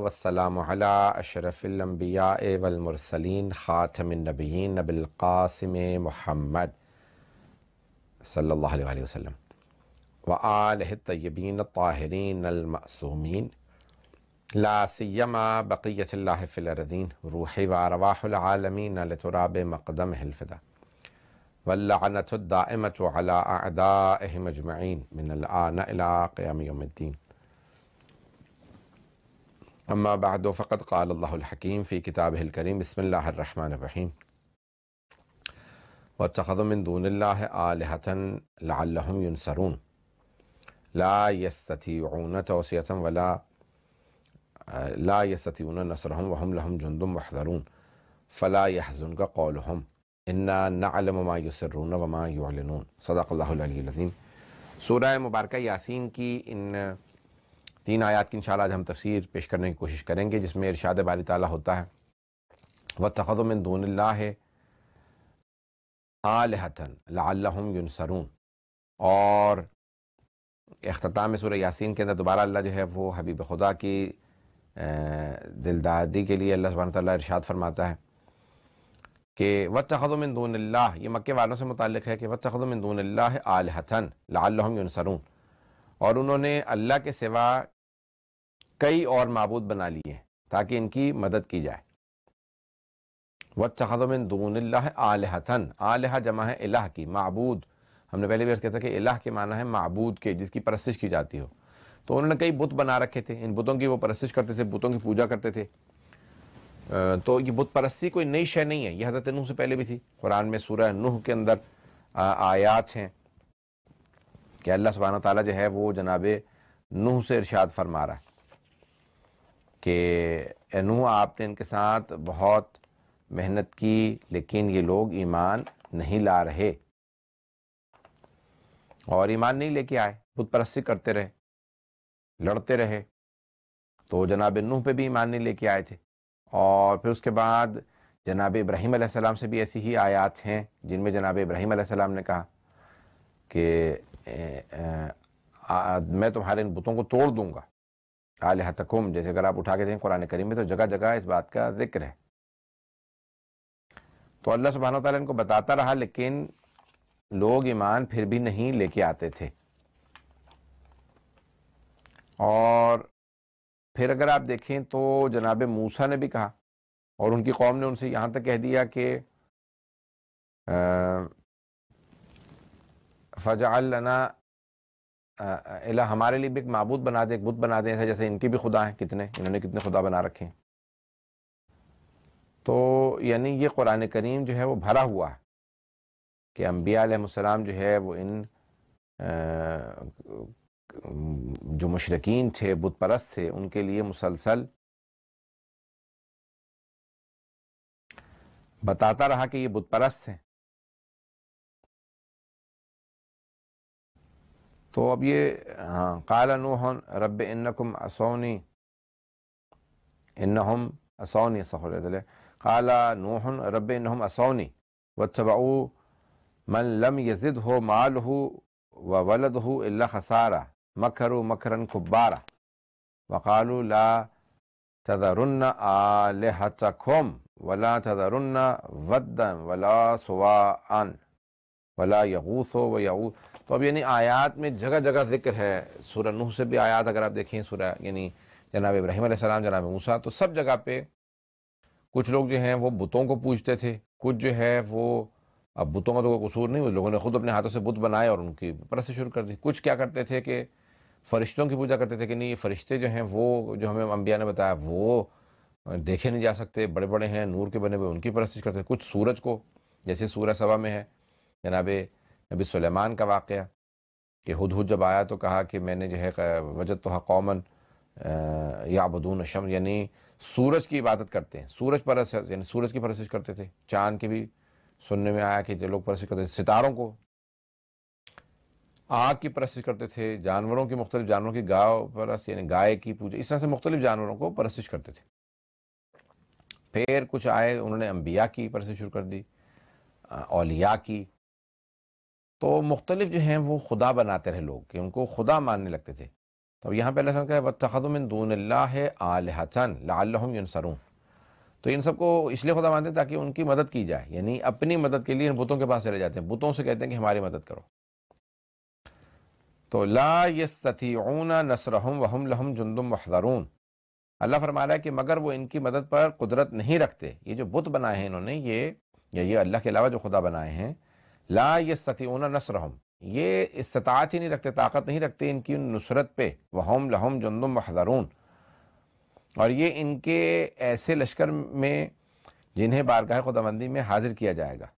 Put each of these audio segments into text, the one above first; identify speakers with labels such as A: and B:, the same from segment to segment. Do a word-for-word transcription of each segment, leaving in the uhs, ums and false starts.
A: والسلام على اشرف الانبیاء والمرسلین خاتم النبیین نبی القاسم محمد صلی اللہ علیہ وآلہ وسلم وآلہ الطیبین الطاہرین المعصومین لا سیما بقیۃ اللہ فی الارضین روحی وارواح العالمین لتراب مقدمہ الفدا واللعنۃ الدائمۃ علی اعدائہم اجمعین من الآن الی قیام یوم الدین. اما بعد فقد قال اللہ الحکیم فی کتابہ الکریم بسم اللہ الرحمن الرحیم واتخذوا من دون اللہ آلہۃ لعلہم ینصرون لا یستطیعون توصیۃ ولا لا یستطیعون نصرہم وہم لہم جند محضرون فلا یحزنک قولہم انا نعلم ما یسرون وما یعلنون. صدق اللہ العلی العظیم. سورہ مبارکہ یاسین کی ان تین آیات کی انشاءاللہ آج ہم تفسیر پیش کرنے کی کوشش کریں گے، جس میں ارشاد باری تعالیٰ ہوتا ہے وَاتَّخَذُوا مِن دُونِ اللَّهِ آلِهَةً لَعَلَّهُمْ يُنصَرُونَ. اور اختتام سورہ یاسین کے اندر دوبارہ اللہ جو ہے وہ حبیب خدا کی دلدادی کے لیے اللہ سبحانہ تعالیٰ ارشاد فرماتا ہے کہ وَاتَّخَذُوا مِن دُونِ اللَّهِ، یہ مکے والوں سے متعلق ہے کہ وَاتَّخَذُوا مِن دُونِ اللَّهِ آلِهَةً لَعَلَّهُمْ يُنصَرُونَ، اور انہوں نے اللہ کے سوا کئی اور معبود بنا لیے تاکہ ان کی مدد کی جائے. وَاتَّخَذُوا مِن دُونِ اللَّهِ آلِهَةً، آلہہ جمع ہے الہ کی، معبود. ہم نے پہلے بھی عرض کیا تھا کہ الہ کے معنی ہے معبود کے، جس کی پرستش کی جاتی ہو. تو انہوں نے کئی بت بنا رکھے تھے، ان بتوں کی وہ پرستش کرتے تھے، بتوں کی پوجا کرتے تھے. تو یہ بت پرستی کوئی نئی شے نہیں ہے، یہ حضرت نوح سے پہلے بھی تھی. قرآن میں سورہ نوح کے اندر آیات ہیں کہ اللہ سبحانہ تعالیٰ جو ہے وہ جناب نوح سے ارشاد فرما رہا ہے کہ اے نوح، آپ نے ان کے ساتھ بہت محنت کی لیکن یہ لوگ ایمان نہیں لا رہے، اور ایمان نہیں لے کے آئے، بت پرستی کرتے رہے، لڑتے رہے. تو جناب نوح پہ بھی ایمان نہیں لے کے آئے تھے. اور پھر اس کے بعد جناب ابراہیم علیہ السلام سے بھی ایسی ہی آیات ہیں جن میں جناب ابراہیم علیہ السلام نے کہا کہ میں تمہارے ان بتوں کو توڑ دوں گا. آلہتکم، جیسے اگر آپ اٹھا کے دیکھیں قرآن کریم میں تو جگہ جگہ اس بات کا ذکر ہے. تو اللہ سبحانہ وتعالیٰ ان کو بتاتا رہا لیکن لوگ ایمان پھر بھی نہیں لے کے آتے تھے. اور پھر اگر آپ دیکھیں تو جناب موسیٰ نے بھی کہا اور ان کی قوم نے ان سے یہاں تک کہہ دیا کہ فَجْعَلْ لَنَا الہ، ہمارے لیے بھی ایک معبود بنا دے، ایک بت بنا دیں، جیسے ان کے بھی خدا ہیں. کتنے انہوں نے کتنے خدا بنا رکھے ہیں. تو یعنی یہ قرآن کریم جو ہے وہ بھرا ہوا ہے کہ انبیاء علیہ السلام جو ہے وہ ان جو مشرکین تھے، بت پرست تھے، ان کے لیے مسلسل بتاتا رہا کہ یہ بت پرست ہیں. تو اب یہ ہاں قال نوح رب انکم عصونی انہم عصونی استغفر قال نوح رب انہم عصونی واتبعوا من لم یزدہ مالہ وولدہ الا خسارا مکروا مکرا کبارا وقالوا لا تذرن آلہتکم ولا تذرن ودا ولا سواعا ولا یغوث ویعوث. تو اب یعنی آیات میں جگہ جگہ ذکر ہے. سورہ نوح سے بھی آیات اگر آپ دیکھیں، سورہ یعنی جناب ابراہیم علیہ السلام، جناب موسیٰ، تو سب جگہ پہ کچھ لوگ جو ہیں وہ بتوں کو پوجتے تھے، کچھ جو ہے وہ، اب بتوں کا تو کوئی قصور نہیں، وہ لوگوں نے خود اپنے ہاتھوں سے بت بنائے اور ان کی پرست شروع کر دی. کچھ کیا کرتے تھے کہ فرشتوں کی پوجا کرتے تھے کہ نہیں یہ فرشتے جو ہیں وہ جو ہمیں انبیاء نے بتایا وہ دیکھے نہیں جا سکتے، بڑے بڑے ہیں، نور کے بنے ہوئے، ان کی پرست کرتے تھے. کچھ سورج کو، جیسے سورہ سبا میں ہے جناب نبی سلیمان کا واقعہ کہ ہدہد جب آیا تو کہا کہ میں نے جو ہے وجدتھا قوما یعبدون الشمس، یعنی سورج کی عبادت کرتے ہیں، سورج پرست، یعنی سورج کی پرستش کرتے تھے. چاند کی بھی سننے میں آیا کہ جو لوگ پرستش کرتے تھے، ستاروں کو، آگ کی پرستش کرتے تھے، جانوروں کی، مختلف جانوروں کی، گاؤ پرست یعنی گائے کی پوجا، اس طرح سے مختلف جانوروں کو پرستش کرتے تھے. پھر کچھ آئے انہوں نے انبیاء کی پرستش شروع کر دی، اولیاء کی. تو مختلف جو ہیں وہ خدا بناتے رہے لوگ کہ ان کو خدا ماننے لگتے تھے. تو یہاں پہ اللہ تعالیٰ کہا وَاتَّخَذُوا مِن دُونِ اللَّهِ آلِهَةً لَعَلَّهُمْ يُنصَرُونَ، تو ان سب کو اس لیے خدا مانتے ہیں تاکہ ان کی مدد کی جائے، یعنی اپنی مدد کے لیے ان بتوں کے پاس چلے جاتے ہیں، بتوں سے کہتے ہیں کہ ہماری مدد کرو. تو لا يستطيعون نصرهم وهم لهم جند محضرون، اللہ فرما رہا ہے کہ مگر وہ ان کی مدد پر قدرت نہیں رکھتے. یہ جو بت بنائے ہیں انہوں نے، یہ یا یہ اللہ کے علاوہ جو خدا بنائے ہیں، لا يستطيعون نصرهم، یہ استطاعت ہی نہیں رکھتے، طاقت نہیں رکھتے ان کی نصرت پہ. وهم لهم جند محضرون، اور یہ ان کے ایسے لشکر میں جنہیں بارگاہ خداوندی میں حاضر کیا جائے گا،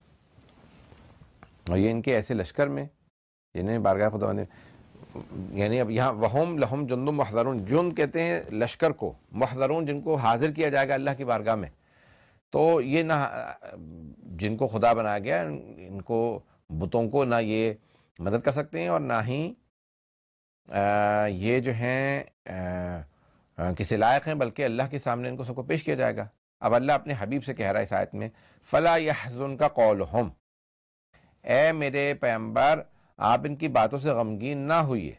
A: اور یہ ان کے ایسے لشکر میں جنہیں بارگاہ خداوندی، یعنی اب یہاں وہم لہم جند محضرون، جند کہتے ہیں لشکر کو، محضرون جن کو حاضر کیا جائے گا اللہ کی بارگاہ میں. تو یہ نہ جن کو خدا بنایا گیا ان کو، بتوں کو، نہ یہ مدد کر سکتے ہیں، اور نہ ہی یہ جو ہیں کسی لائق ہیں، بلکہ اللہ کے سامنے ان کو سب کو پیش کیا جائے گا. اب اللہ اپنے حبیب سے کہہ رہا ہے اس آیت میں فلا يحزنک قولہم، اے میرے پیغمبر آپ ان کی باتوں سے غمگین نہ ہوئیے،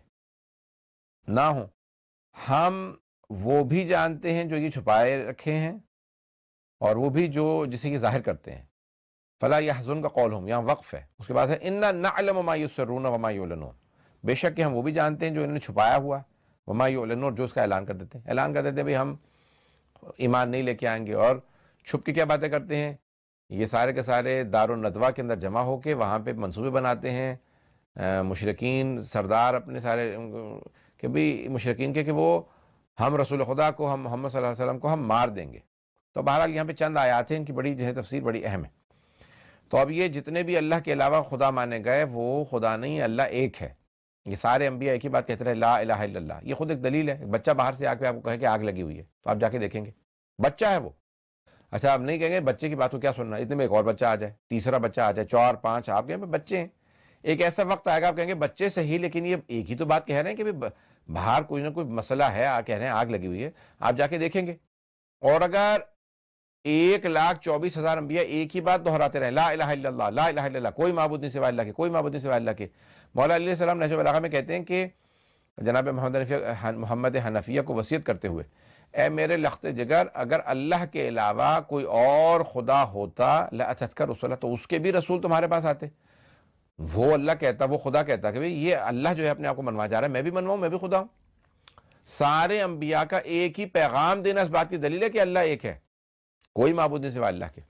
A: نہ ہوں، ہم وہ بھی جانتے ہیں جو یہ چھپائے رکھے ہیں، اور وہ بھی جو جسے یہ ظاہر کرتے ہیں. فلا يحزنک قولہم، یہاں وقف ہے، اس کے بعد ہے انا نعلم ما یسرون وما یعلنون، بے شک کہ ہم وہ بھی جانتے ہیں جو انہوں نے چھپایا ہوا، وما یعلنون جو اس کا اعلان کر دیتے ہیں. اعلان کر دیتے ہیں بھئی ہم ایمان نہیں لے کے آئیں گے، اور چھپ کے کیا باتیں کرتے ہیں، یہ سارے کے سارے دار الندوہ کے اندر جمع ہو کے وہاں پہ منصوبے بناتے ہیں مشرکین سردار اپنے سارے، کہ بھی مشرکین کے کہ وہ ہم رسول خدا کو، ہم محمد صلی اللہ علیہ وسلم کو ہم مار دیں گے. تو بہرحال یہاں پہ چند آیات ہیں، ان کی بڑی جو ہے تفسیر بڑی اہم ہے. تو اب یہ جتنے بھی اللہ کے علاوہ خدا مانے گئے وہ خدا نہیں، اللہ ایک ہے. یہ سارے انبیاء ایک ہی بات کہتے رہے، لا الہ الا اللہ. یہ خود ایک دلیل ہے. بچہ باہر سے آ کے آپ کو کہے کہ آگ لگی ہوئی ہے تو آپ جا کے دیکھیں گے، بچہ ہے وہ. اچھا آپ نہیں کہیں گے بچے کی بات کو کیا سننا، اتنے میں ایک اور بچہ آ جائے، تیسرا بچہ آ جائے، چار پانچ، آپ کہیں بچے ہیں. ایک ایسا وقت آئے گا آپ کہیں گے بچے صحیح، لیکن یہ ایک ہی تو بات کہہ رہے ہیں کہ باہر کوئی نہ کوئی مسئلہ ہے، کہہ رہے ہیں آگ لگی ہوئی ہے. آپ جا کے دیکھیں گے. اور اگر ایک لاکھ چوبیس ہزار انبیاء ایک ہی بات دہراتے رہے، لا الہ الا اللہ، لا الہ الا اللہ، کوئی معبود نہیں سوائے اللہ کے، کوئی معبود نہیں سوائے اللہ کے. مولا علیہ السلام نہج البلاغہ میں کہتے ہیں کہ جناب محمد محمد حنفیہ کو وصیت کرتے ہوئے، اے میرے لخت جگر، اگر اللہ کے علاوہ کوئی اور خدا ہوتا لاتتک رسولہ، تو اس کے بھی رسول تمہارے پاس آتے. وہ اللہ کہتا، وہ خدا کہتا کہ یہ اللہ جو ہے اپنے آپ کو منوا جا رہا ہے، میں بھی منواؤں، میں بھی خدا ہوں. سارے انبیاء کا ایک ہی پیغام دینا اس بات کی دلیل ہے کہ اللہ ایک ہے، کوئی معبود نہیں سوائے اللہ کے.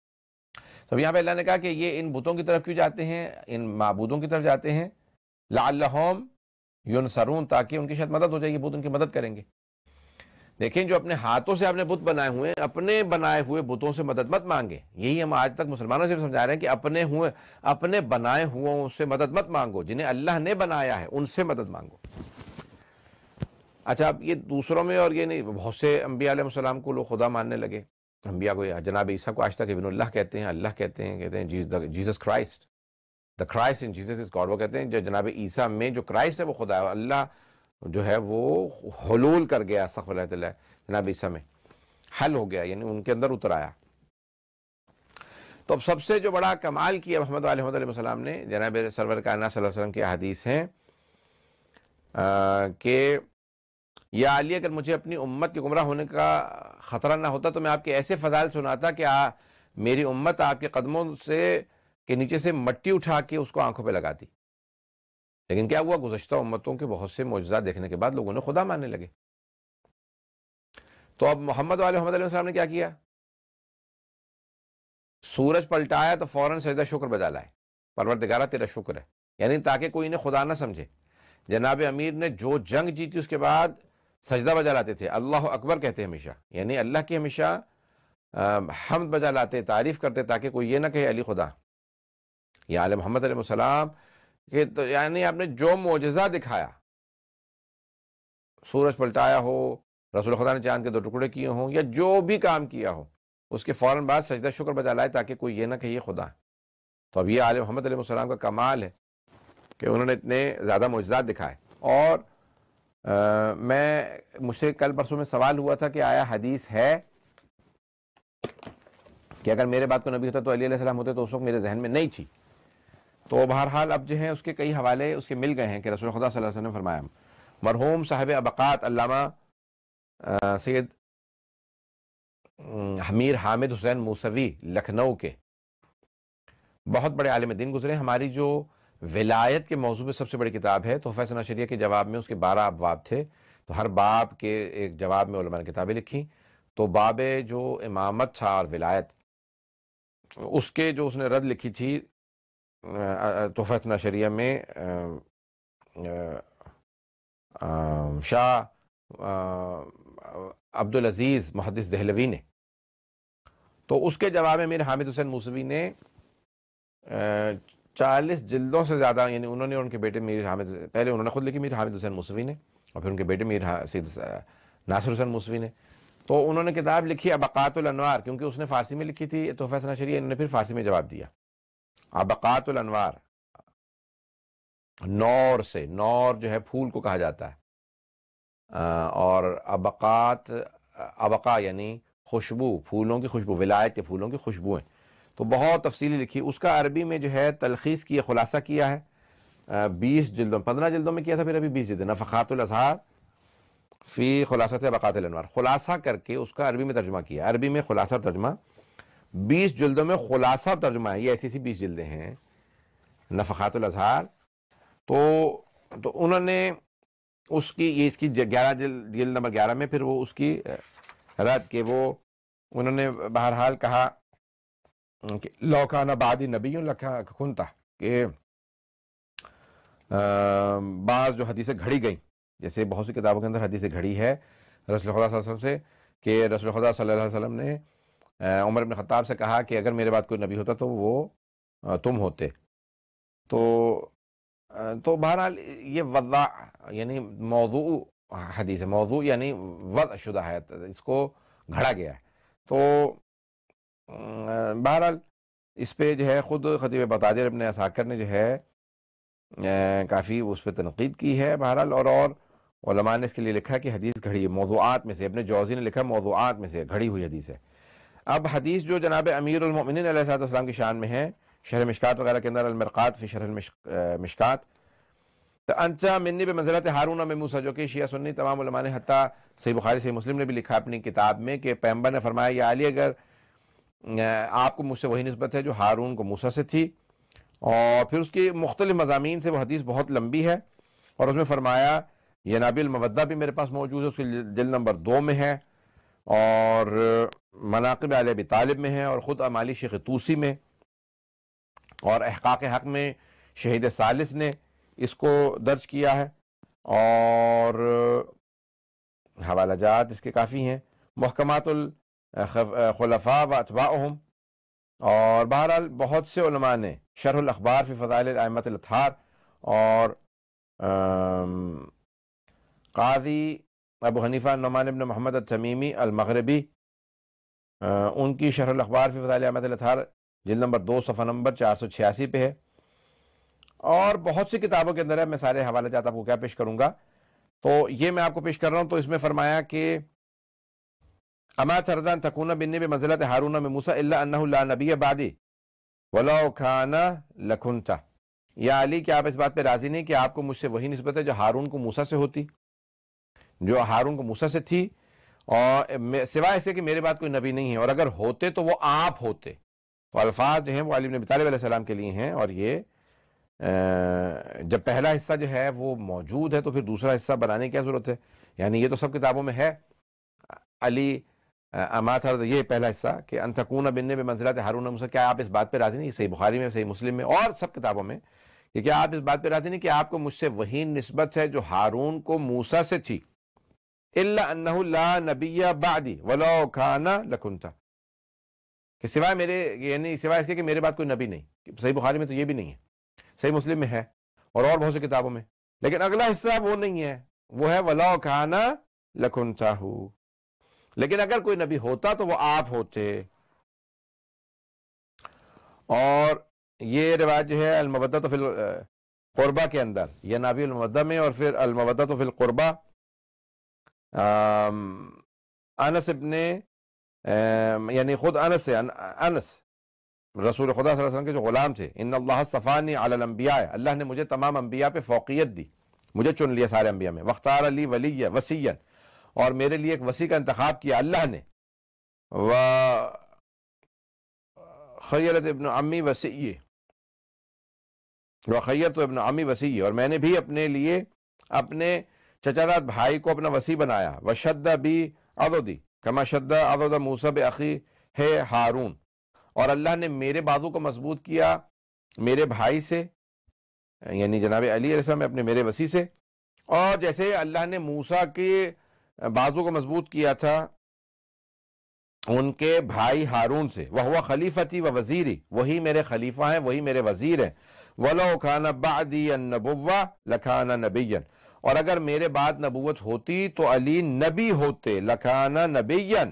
A: تو یہاں پہ اللہ نے کہا کہ یہ ان بتوں کی طرف کیوں جاتے ہیں، ان معبودوں کی طرف جاتے ہیں، لعلہم ینصرون، تاکہ ان کی شاید مدد ہو جائے گی، بت ان کی مدد کریں گے. دیکھیں جو اپنے ہاتھوں سے آپ نے بت بنائے ہوئے ہیں، اپنے بنائے ہوئے بتوں سے مدد مت مانگے. یہی ہم آج تک مسلمانوں سے بھی سمجھا رہے ہیں کہ اپنے ہوئے اپنے بنائے ہوئے سے مدد مت مانگو، جنہیں اللہ نے بنایا ہے ان سے مدد مانگو. اچھا اب یہ دوسروں میں اور یہ نہیں، بہت سے انبیاء علیہ السلام کو لوگ خدا ماننے لگے. انبیاء کو، جناب عیسیٰ کو آج تک ابن اللہ کہتے ہیں، اللہ کہتے ہیں، کہتے ہیں Jesus Christ, the Christ in Jesus is God. وہ کہتے ہیں جو جناب عیسیٰ میں جو کرائسٹ ہے وہ خدا ہے، اللہ جو ہے وہ حلول کر گیا، استغفر اللہ تعالی، جناب عیسیٰ میں حل ہو گیا، یعنی ان کے اندر اتر آیا. تو اب سب سے جو بڑا کمال کیا محمد علیہ السلام نے، جناب سرور کائنات صلی اللہ علیہ وسلم کی احادیث ہیں کہ یا علی اگر مجھے اپنی امت کے گمراہ ہونے کا خطرہ نہ ہوتا تو میں آپ کے ایسے فضائل سناتا کہ آ, میری امت آپ کے قدموں سے کے نیچے سے مٹی اٹھا کے اس کو آنکھوں پہ لگاتی. لیکن کیا ہوا، گزشتہ امتوں کے بہت سے معجزات دیکھنے کے بعد لوگوں نے خدا ماننے لگے. تو اب محمد علیہ السلام نے کیا کیا، سورج پلٹایا تو فوراً سجدہ شکر بجا لائے، پروردگارہ تیرا شکر ہے، یعنی تاکہ کوئی انہیں خدا نہ سمجھے. جناب امیر نے جو جنگ جیتی اس کے بعد سجدہ بجا لاتے تھے، اللہ اکبر کہتے ہمیشہ، یعنی اللہ کی ہمیشہ حمد بجا لاتے، تعریف کرتے، تاکہ کوئی یہ نہ کہے علی خدا. یا علیہ محمد علیہ السلام کہ یعنی آپ نے جو معجزہ دکھایا، سورج پلٹایا ہو، رسول خدا نے چاند کے دو ٹکڑے کیے ہوں، یا جو بھی کام کیا ہو، اس کے فوراً بعد سجدہ شکر بجا لائے تاکہ کوئی یہ نہ کہے یہ خدا. تو اب یہ علیہ محمد علیہ السلام کا کمال ہے کہ انہوں نے اتنے زیادہ معجزات دکھائے. اور آ, میں مجھ سے کل پرسوں میں سوال ہوا تھا کہ آیا حدیث ہے کہ اگر میرے بات کو نبی ہوتا تو علی علیہ السلام ہوتے، تو اس وقت میرے ذہن میں نہیں تھی. تو بہرحال اب جو ہے اس کے کئی حوالے اس کے مل گئے ہیں کہ رسول خدا صلی اللہ علیہ وسلم نے فرمایا. مرحوم صاحب ابقات علامہ سید امیر حامد حسین موسوی لکھنؤ کے بہت بڑے عالم دین گزرے. ہماری جو ولایت کے موضوع پہ سب سے بڑی کتاب ہے تحفہ ثنا شریعہ کے جواب میں اس کے بارہ ابواب تھے، تو ہر باب کے ایک جواب میں علماء نے کتابیں لکھی. تو باب جو امامت تھا اور ولایت، اس کے جو اس نے رد لکھی تھی تحفہ ثنا شریعہ میں شاہ عبدالعزیز محدث دہلوی نے، تو اس کے جواب میں میر حامد حسین موسوی نے چالیس جلدوں سے زیادہ، یعنی انہوں نے اور ان کے بیٹے میر حامد، پہلے انہوں نے خود لکھی میر حامد حسین موسوی نے، اور پھر ان کے بیٹے میر سید ناصر حسین موسوی نے. تو انہوں نے کتاب لکھی ابقات الانوار، کیونکہ اس نے فارسی میں لکھی تھی تحفہ ثنا شریعہ، انہوں نے پھر فارسی میں جواب دیا. ابقات الانوار، نور سے، نور جو ہے پھول کو کہا جاتا ہے، اور ابقات، ابقا یعنی خوشبو، پھولوں کی خوشبو، ولایت کے پھولوں کی خوشبوئیں. تو بہت تفصیلی لکھی. اس کا عربی میں جو ہے تلخیص کی، خلاصہ کیا ہے بیس جلدوں، پندرہ جلدوں میں کیا تھا، پھر ابھی بیس جلدیں، نفحات الازہار فی خلاصۃ ابقات الانوار، خلاصہ کر کے اس کا عربی میں ترجمہ کیا. عربی میں خلاصہ ترجمہ بیس جلدوں میں خلاصہ ترجمہ ہے، یہ ایسی ایسی بیس جلدیں ہیں نفحات الازہار. تو تو انہوں نے اس کی، یہ اس کی گیارہ جلد جلد نمبر گیارہ میں پھر وہ اس کی رد کہ وہ انہوں نے بہرحال کہا کہ لو کان بعدی نبی لکنت، کہ بعض جو حدیثیں گھڑی گئیں، جیسے بہت سی کتابوں کے اندر حدیثیں گھڑی ہے رسول خدا صلی اللہ علیہ وسلم سے، کہ رسول خدا صلی اللہ علیہ وسلم نے عمر بن خطاب سے کہا کہ اگر میرے بعد کوئی نبی ہوتا تو وہ تم ہوتے. تو تو بہرحال یہ وضع یعنی موضوع حدیث ہے، موضوع یعنی وضع شدہ ہے، اس کو گھڑا گیا ہے. تو بہرحال اس پہ جو ہے خود خطیب بغدادی ابن عساکر نے جو ہے کافی اس پہ تنقید کی ہے. بہرحال اور اور علماء نے اس کے لیے لکھا کہ حدیث گھڑی موضوعات میں سے، ابن جوزی نے لکھا موضوعات میں سے گھڑی ہوئی حدیث ہے. اب حدیث جو جناب امیر المؤمنین علیہ السلام کی شان میں ہے، شرح مشکات وغیرہ کے اندر، المرقات فی شرح مشکات، انچا منی بے منزلت ہارون میں موسیٰ، جو کہ شیعہ سنی تمام علماء نے، حتیٰ صحیح بخاری صحیح مسلم نے بھی لکھا اپنی کتاب میں کہ پیغمبر نے فرمایا یا علی، اگر آپ کو مجھ سے وہی نسبت ہے جو ہارون کو موسیٰ سے تھی. اور پھر اس کی مختلف مضامین سے وہ حدیث بہت لمبی ہے، اور اس میں فرمایا یہ نابی المودہ بھی میرے پاس موجود ہے، اس کی جلد نمبر دو میں ہے، اور مناقب علی ابی طالب میں ہے، اور خود امالی شیخ طوسی میں، اور احقاق حق میں شہید ثالث نے اس کو درج کیا ہے. اور حوالہ جات اس کے کافی ہیں، محکمات الخلفاء و اتباعہم، اور بہرحال بہت سے علماء نے شرح الاخبار فی فضائل الائمۃ الاطہار، اور قاضی ابو حنیفہ نعمان بن محمد التمیمی المغربی، ان کی شرح الاخبار فی فضائل الائمۃ الاطہار جلد نمبر دو صفحہ نمبر چار سو چھیاسی پہ ہے. اور بہت سی کتابوں کے اندر ہے، میں سارے حوالہ جات آپ کو کیا پیش کروں گا، تو یہ میں آپ کو پیش کر رہا ہوں. تو اس میں فرمایا کہ اما ترضى تکون بنی بمنزلۃ ہارون من موسیٰ الا انہ لا نبی بعدی ولو کان لکنت. یا علی، کہ آپ اس بات پہ راضی نہیں کہ آپ کو مجھ سے وہی نسبت ہے جو ہارون کو موسیٰ سے ہوتی، جو ہارون کو موسیٰ سے تھی، اور سوائے اس کے کہ میرے بعد کوئی نبی نہیں ہے، اور اگر ہوتے تو وہ آپ ہوتے. تو الفاظ جو ہیں وہ علی بن ابی طالب علیہ السلام کے لیے ہیں، اور یہ جب پہلا حصہ جو ہے وہ موجود ہے تو پھر دوسرا حصہ بنانے کی کیا ضرورت ہے، یعنی یہ تو سب کتابوں میں ہے. علی اما ترضى، یہ پہلا حصہ کہ ان تکون بنی بمنزلۃ ہارون موسیٰ، کیا آپ اس بات پہ راضی نہیں، صحیح بخاری میں، صحیح مسلم میں، اور سب کتابوں میں، کہ کیا آپ اس بات پہ راضی نہیں کہ آپ کو مجھ سے وہی نسبت ہے جو ہارون کو موسیٰ سے تھی، الا انہ لا نبی بعدی ولو کان لکنت، کہ سوائے میرے، یعنی سوائے اس کے کہ میرے بعد کوئی نبی نہیں. صحیح بخاری میں تو یہ بھی نہیں ہے، صحیح مسلم میں ہے، اور اور بہت سی کتابوں میں، لیکن اگلا حصہ وہ نہیں ہے، وہ ہے وَلَوْ كَانَ لَكُنْتَهُ، لیکن اگر کوئی نبی ہوتا تو وہ آپ ہوتے. اور یہ روایت جو ہے المودۃ فی القربہ کے اندر، یہ نابی المودہ میں، اور پھر المودۃ فی القربہ انس ابن، یعنی خود انس سے، انس رسول خدا صلی اللہ علیہ وسلم کے جو غلام تھے، ان اللہ اصطفانی علی الانبیاء، اللہ نے مجھے تمام انبیاء پہ فوقیت دی. مجھے چن لیا سارے انبیاء میں. وختار علی ولی وسیعا، اور میرے لیے ایک وسیع کا انتخاب کیا اللہ نے. و خیرت ابن عمی وسیع و خیرت ابن عمی وسیع، اور میں نے بھی اپنے لیے اپنے چچا بھائی کو اپنا وسیع بنایا. وشد بی عضدی کما شد عضد موسیٰ بأخی ہے ہارون، اور اللہ نے میرے بازو کو مضبوط کیا میرے بھائی سے، یعنی جناب علی علیہ السلام اپنے میرے وسیع سے، اور جیسے اللہ نے موسیٰ کے بازو کو مضبوط کیا تھا ان کے بھائی ہارون سے. وہو خلیفتی و وزیری، وہی میرے خلیفہ ہیں، وہی میرے وزیر ہیں. وَلَوْ كَانَ بَعْدِيَ النَّبُوَّةُ لَكَانَ نَبِيًّا، اور اگر میرے بعد نبوت ہوتی تو علی نبی ہوتے. لَكَانَ نَبِيًّا.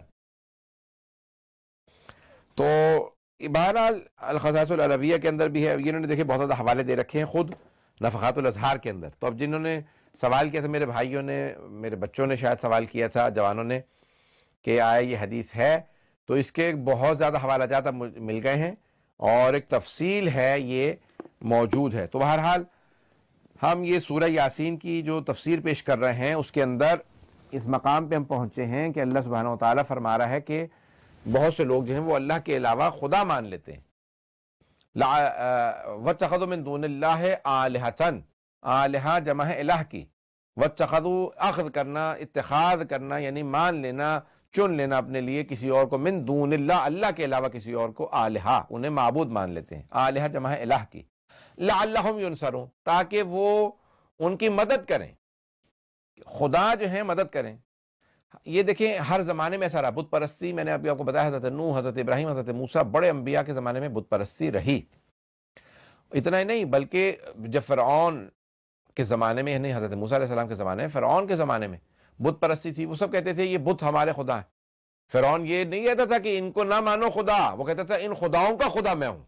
A: تو بہرحال الخصائص العربیہ کے اندر بھی ہے، انہوں نے دیکھے بہت زیادہ حوالے دے رکھے ہیں خود نفحات الازہار کے اندر. تو اب جنہوں نے سوال کیا تھا، میرے بھائیوں نے، میرے بچوں نے شاید سوال کیا تھا، جوانوں نے، کہ آیا یہ حدیث ہے، تو اس کے بہت زیادہ حوالہ جات اب مل گئے ہیں اور ایک تفصیل ہے یہ موجود ہے. تو بہرحال ہم یہ سورہ یاسین کی جو تفسیر پیش کر رہے ہیں اس کے اندر اس مقام پہ ہم پہنچے ہیں کہ اللہ سبحانہ و تعالیٰ فرما رہا ہے کہ بہت سے لوگ جو ہیں وہ اللہ کے علاوہ خدا مان لیتے ہیں. وَاتَّخَذُوا مِن دُونِ اللَّهِ آلِهَةً، آلہہ جمع ہے الہ کی. وَاتَّخَذُوا اخذ کرنا، اتخاذ کرنا یعنی مان لینا، چن لینا اپنے لیے کسی اور کو، من دون اللہ اللہ کے علاوہ کسی اور کو، آلہہ انہیں معبود مان لیتے ہیں. آلہہ جمع ہے الہ کی. لعلہم ینصرون، تاکہ وہ ان کی مدد کریں، خدا جو ہیں مدد کریں. یہ دیکھیں ہر زمانے میں ایسا رہا. بت پرستی میں نے ابھی آپ کو بتایا، حضرت نوح، حضرت ابراہیم، حضرت موسیٰ، بڑے انبیاء کے زمانے میں بت پرستی رہی. اتنا ہی نہیں بلکہ جب فرعون کے زمانے میں، یعنی حضرت موسیٰ علیہ السلام کے زمانے میں، فرعون کے زمانے میں بت پرستی تھی. وہ سب کہتے تھے یہ بت ہمارے خدا ہیں. فرعون یہ نہیں کہتا تھا کہ ان کو نہ مانو خدا، وہ کہتا تھا ان خداؤں کا خدا میں ہوں.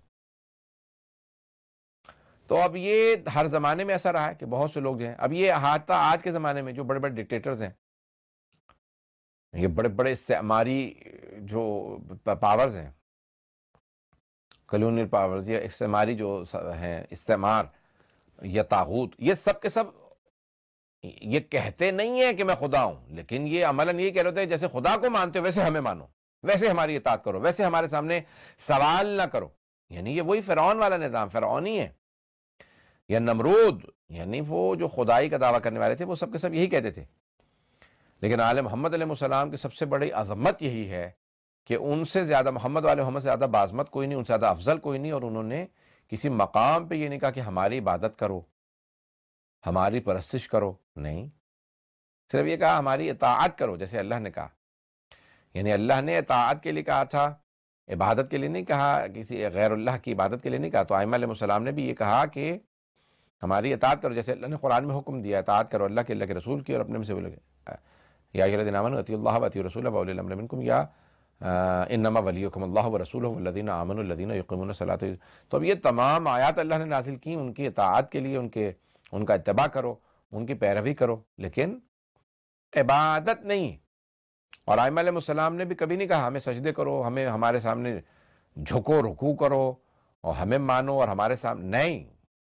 A: تو اب یہ ہر زمانے میں ایسا رہا ہے کہ بہت سے لوگ جو ہیں، اب یہ حتی آج کے زمانے میں جو بڑے بڑے ڈکٹیٹرز ہیں، یہ بڑے بڑے استعماری جو پاورز ہیں، کلونیل پاورز یا استعماری جو ہیں، استعمار یا طاغوت، یہ سب کے سب یہ کہتے نہیں ہیں کہ میں خدا ہوں، لیکن یہ عملاً یہ کہہ رہے تھے جیسے خدا کو مانتے ہو ویسے ہمیں مانو، ویسے ہماری اطاعت کرو، ویسے ہمارے سامنے سوال نہ کرو. یعنی یہ وہی فرعون والا نظام، فرعونی ہے. یا نمرود، یعنی وہ جو خدائی کا دعویٰ کرنے والے تھے، وہ سب کے سب یہی کہتے تھے. لیکن آل محمد علیہ السلام کی سب سے بڑی عظمت یہی ہے کہ ان سے زیادہ، محمد والے محمد سے زیادہ بعظمت کوئی نہیں، ان سے زیادہ افضل کوئی نہیں، اور انہوں نے کسی مقام پہ یہ نہیں کہا کہ ہماری عبادت کرو، ہماری پرستش کرو، نہیں، صرف یہ کہا ہماری اطاعت کرو جیسے اللہ نے کہا. یعنی اللہ نے اطاعت کے لیے کہا تھا، عبادت کے لیے نہیں کہا، کسی غیر اللہ کی عبادت کے لیے نہیں کہا. تو ائمہ علیہ السلام نے بھی یہ کہا کہ ہماری اطاعت کرو جیسے اللہ نے قرآن میں حکم دیا، اطاعت کرو اللہ کے، اللہ کے رسول کی، اور اپنے میں سے بولے یا ایھا الذین آمنوا اطیعوا اللہ واطیعوا الرسول واولی الامر منکم، یا انما ولیکم اللہ ورسولہ والذین آمنوا الذین یقیمون الصلاۃ. تو اب یہ تمام آیات اللہ نے نازل کی ان کی اطاعت کے لیے، ان کے ان کا اتباع کرو، ان کی پیروی کرو، لیکن عبادت نہیں. اور ائمہ علیہ السلام نے بھی کبھی نہیں کہا ہمیں سجدے کرو، ہمیں ہمارے سامنے جھکو، رکوع کرو اور ہمیں مانو اور ہمارے سامنے، نہیں.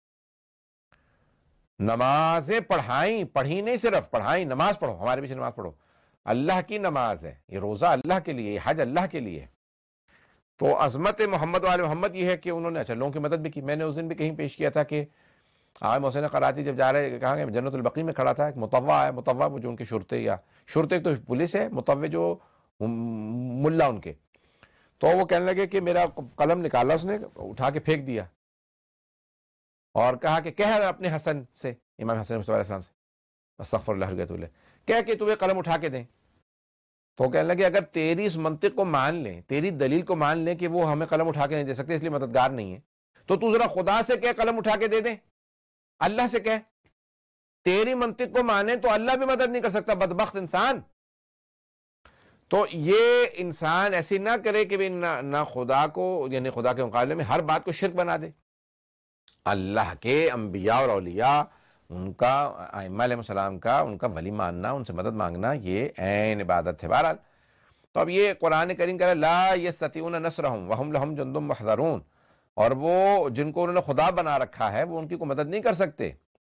A: نمازیں پڑھائیں، پڑھی نہیں صرف پڑھائیں، نماز پڑھو، ہمارے پیچھے نماز پڑھو. اللہ کی نماز ہے یہ، روزہ اللہ کے لیے، یہ حج اللہ کے لیے. تو عظمت محمد وآل محمد یہ ہے کہ انہوں نے اچھا لوگوں کی مدد بھی کی. میں نے اس دن بھی کہیں پیش کیا تھا کہ آج محسن قراتی جب جا رہے، کہاں کہ جنت البقیع میں کھڑا تھا، ایک مطوع ہے، مطوع وہ جو ان کے شرطے، یا شرطے تو پولیس ہے، مطوع جو ملا ان کے. تو وہ کہنے لگے کہ میرا قلم نکالا، اس نے اٹھا کے پھینک دیا اور کہا کہ کہہ اپنے حسن سے، امام حسن علیہ السلام سے، استغفر اللہ رضوان اللہ، کہہ کہ تمہیں قلم اٹھا کے دیں. تو کہنے لگے اگر تیری اس منطق کو مان لیں، تیری دلیل کو مان لیں کہ وہ ہمیں قلم اٹھا کے نہیں دے سکتے اس لیے مددگار نہیں ہے، تو تو ذرا خدا سے کہہ قلم اٹھا کے دے دیں، اللہ سے کہہ. تیری منطق کو مانے تو اللہ بھی مدد نہیں کر سکتا، بدبخت انسان. تو یہ انسان ایسی نہ کرے کہ نہ خدا کو، یعنی خدا کے مقابلے میں ہر بات کو شرک بنا دے. اللہ کے انبیاء اور اولیاء، ان کا ائمہ علیہ السلام کا، ان کا ولی ماننا، ان سے مدد مانگنا، یہ عین عبادت ہے. بہرحال تو اب یہ قرآن کریم کہہ رہا لا یستطیعون نصرہم وہم لہم جند محضرون، اور وہ جن کو انہوں نے خدا بنا رکھا ہے وہ ان کی کوئی مدد نہیں کر سکتے.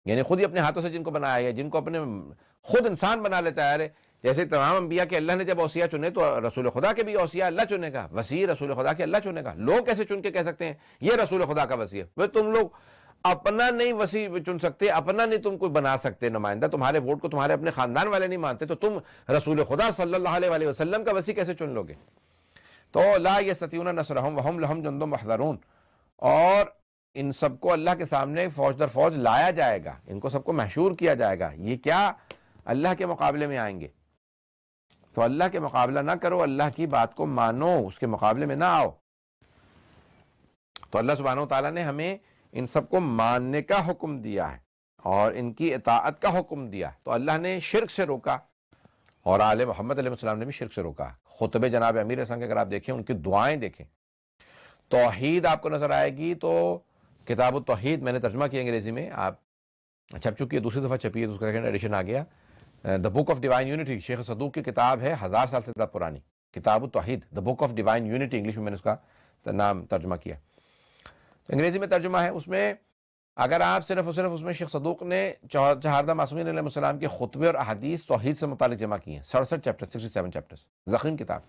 A: یعنی خود ہی اپنے ہاتھوں سے جن کو بنایا ہے، جن کو اپنے خود انسان بنا لیتا ہے. جیسے تمام انبیاء کے اللہ نے جب اوصیاء چنے تو رسول خدا کے بھی اوصیاء اللہ چنے گا، وسیع رسول خدا کے اللہ چنے گا. لوگ کیسے چن کے کہہ سکتے ہیں یہ رسول خدا کا وسیع ہے؟ وہ تم لوگ اپنا نہیں وسیع چن سکتے، اپنا نہیں تم کوئی بنا سکتے نمائندہ، تمہارے ووٹ کو تمہارے اپنے خاندان والے نہیں مانتے، تو تم رسول خدا صلی اللہ علیہ وآلہ وسلم کا وسیع کیسے چن لو گے؟ تو لا یستطیعون نصرہم وہم لہم جند محضرون. اور ان سب کو اللہ کے سامنے فوج در فوج لایا جائے گا، ان کو سب کو محشور کیا جائے گا. یہ کیا اللہ کے مقابلے میں آئیں گے؟ تو اللہ کے مقابلہ نہ کرو، اللہ کی بات کو مانو، اس کے مقابلے میں نہ آؤ. تو اللہ سبحانہ وتعالیٰ نے ہمیں ان سب کو ماننے کا حکم دیا ہے اور ان کی اطاعت کا حکم دیا. تو اللہ نے شرک سے روکا اور آل محمد علیہ السلام نے بھی شرک سے روکا. خطب جناب امیر حسن کے اگر آپ دیکھیں، ان کی دعائیں دیکھیں، توحید آپ کو نظر آئے گی. تو کتاب التوحید میں نے ترجمہ کیا انگریزی میں، آپ چھپ چکی ہے، دوسری دفعہ چھپی ہے، اس کا سیکنڈ ایڈیشن آ گیا. The Book of Divine Unity, Sheikh Saduq کی کتاب ہے، ہزار سال سے زیادہ پرانی کتاب التوحید، the Book of Divine Unity, English میں میں نے اس کا نام ترجمہ کیا. انگریزی میں ترجمہ ہے. اس میں اگر آپ صرف اور صرف اس میں شیخ صدوق نے چہاردہ معصومین علیہ السلام کے خطبے اور احادیث توحید سے متعلق جمع کیے ہیں، سڑسٹھ چیپٹر، سکسٹی سیون چیپٹرز، ضخیم کتاب.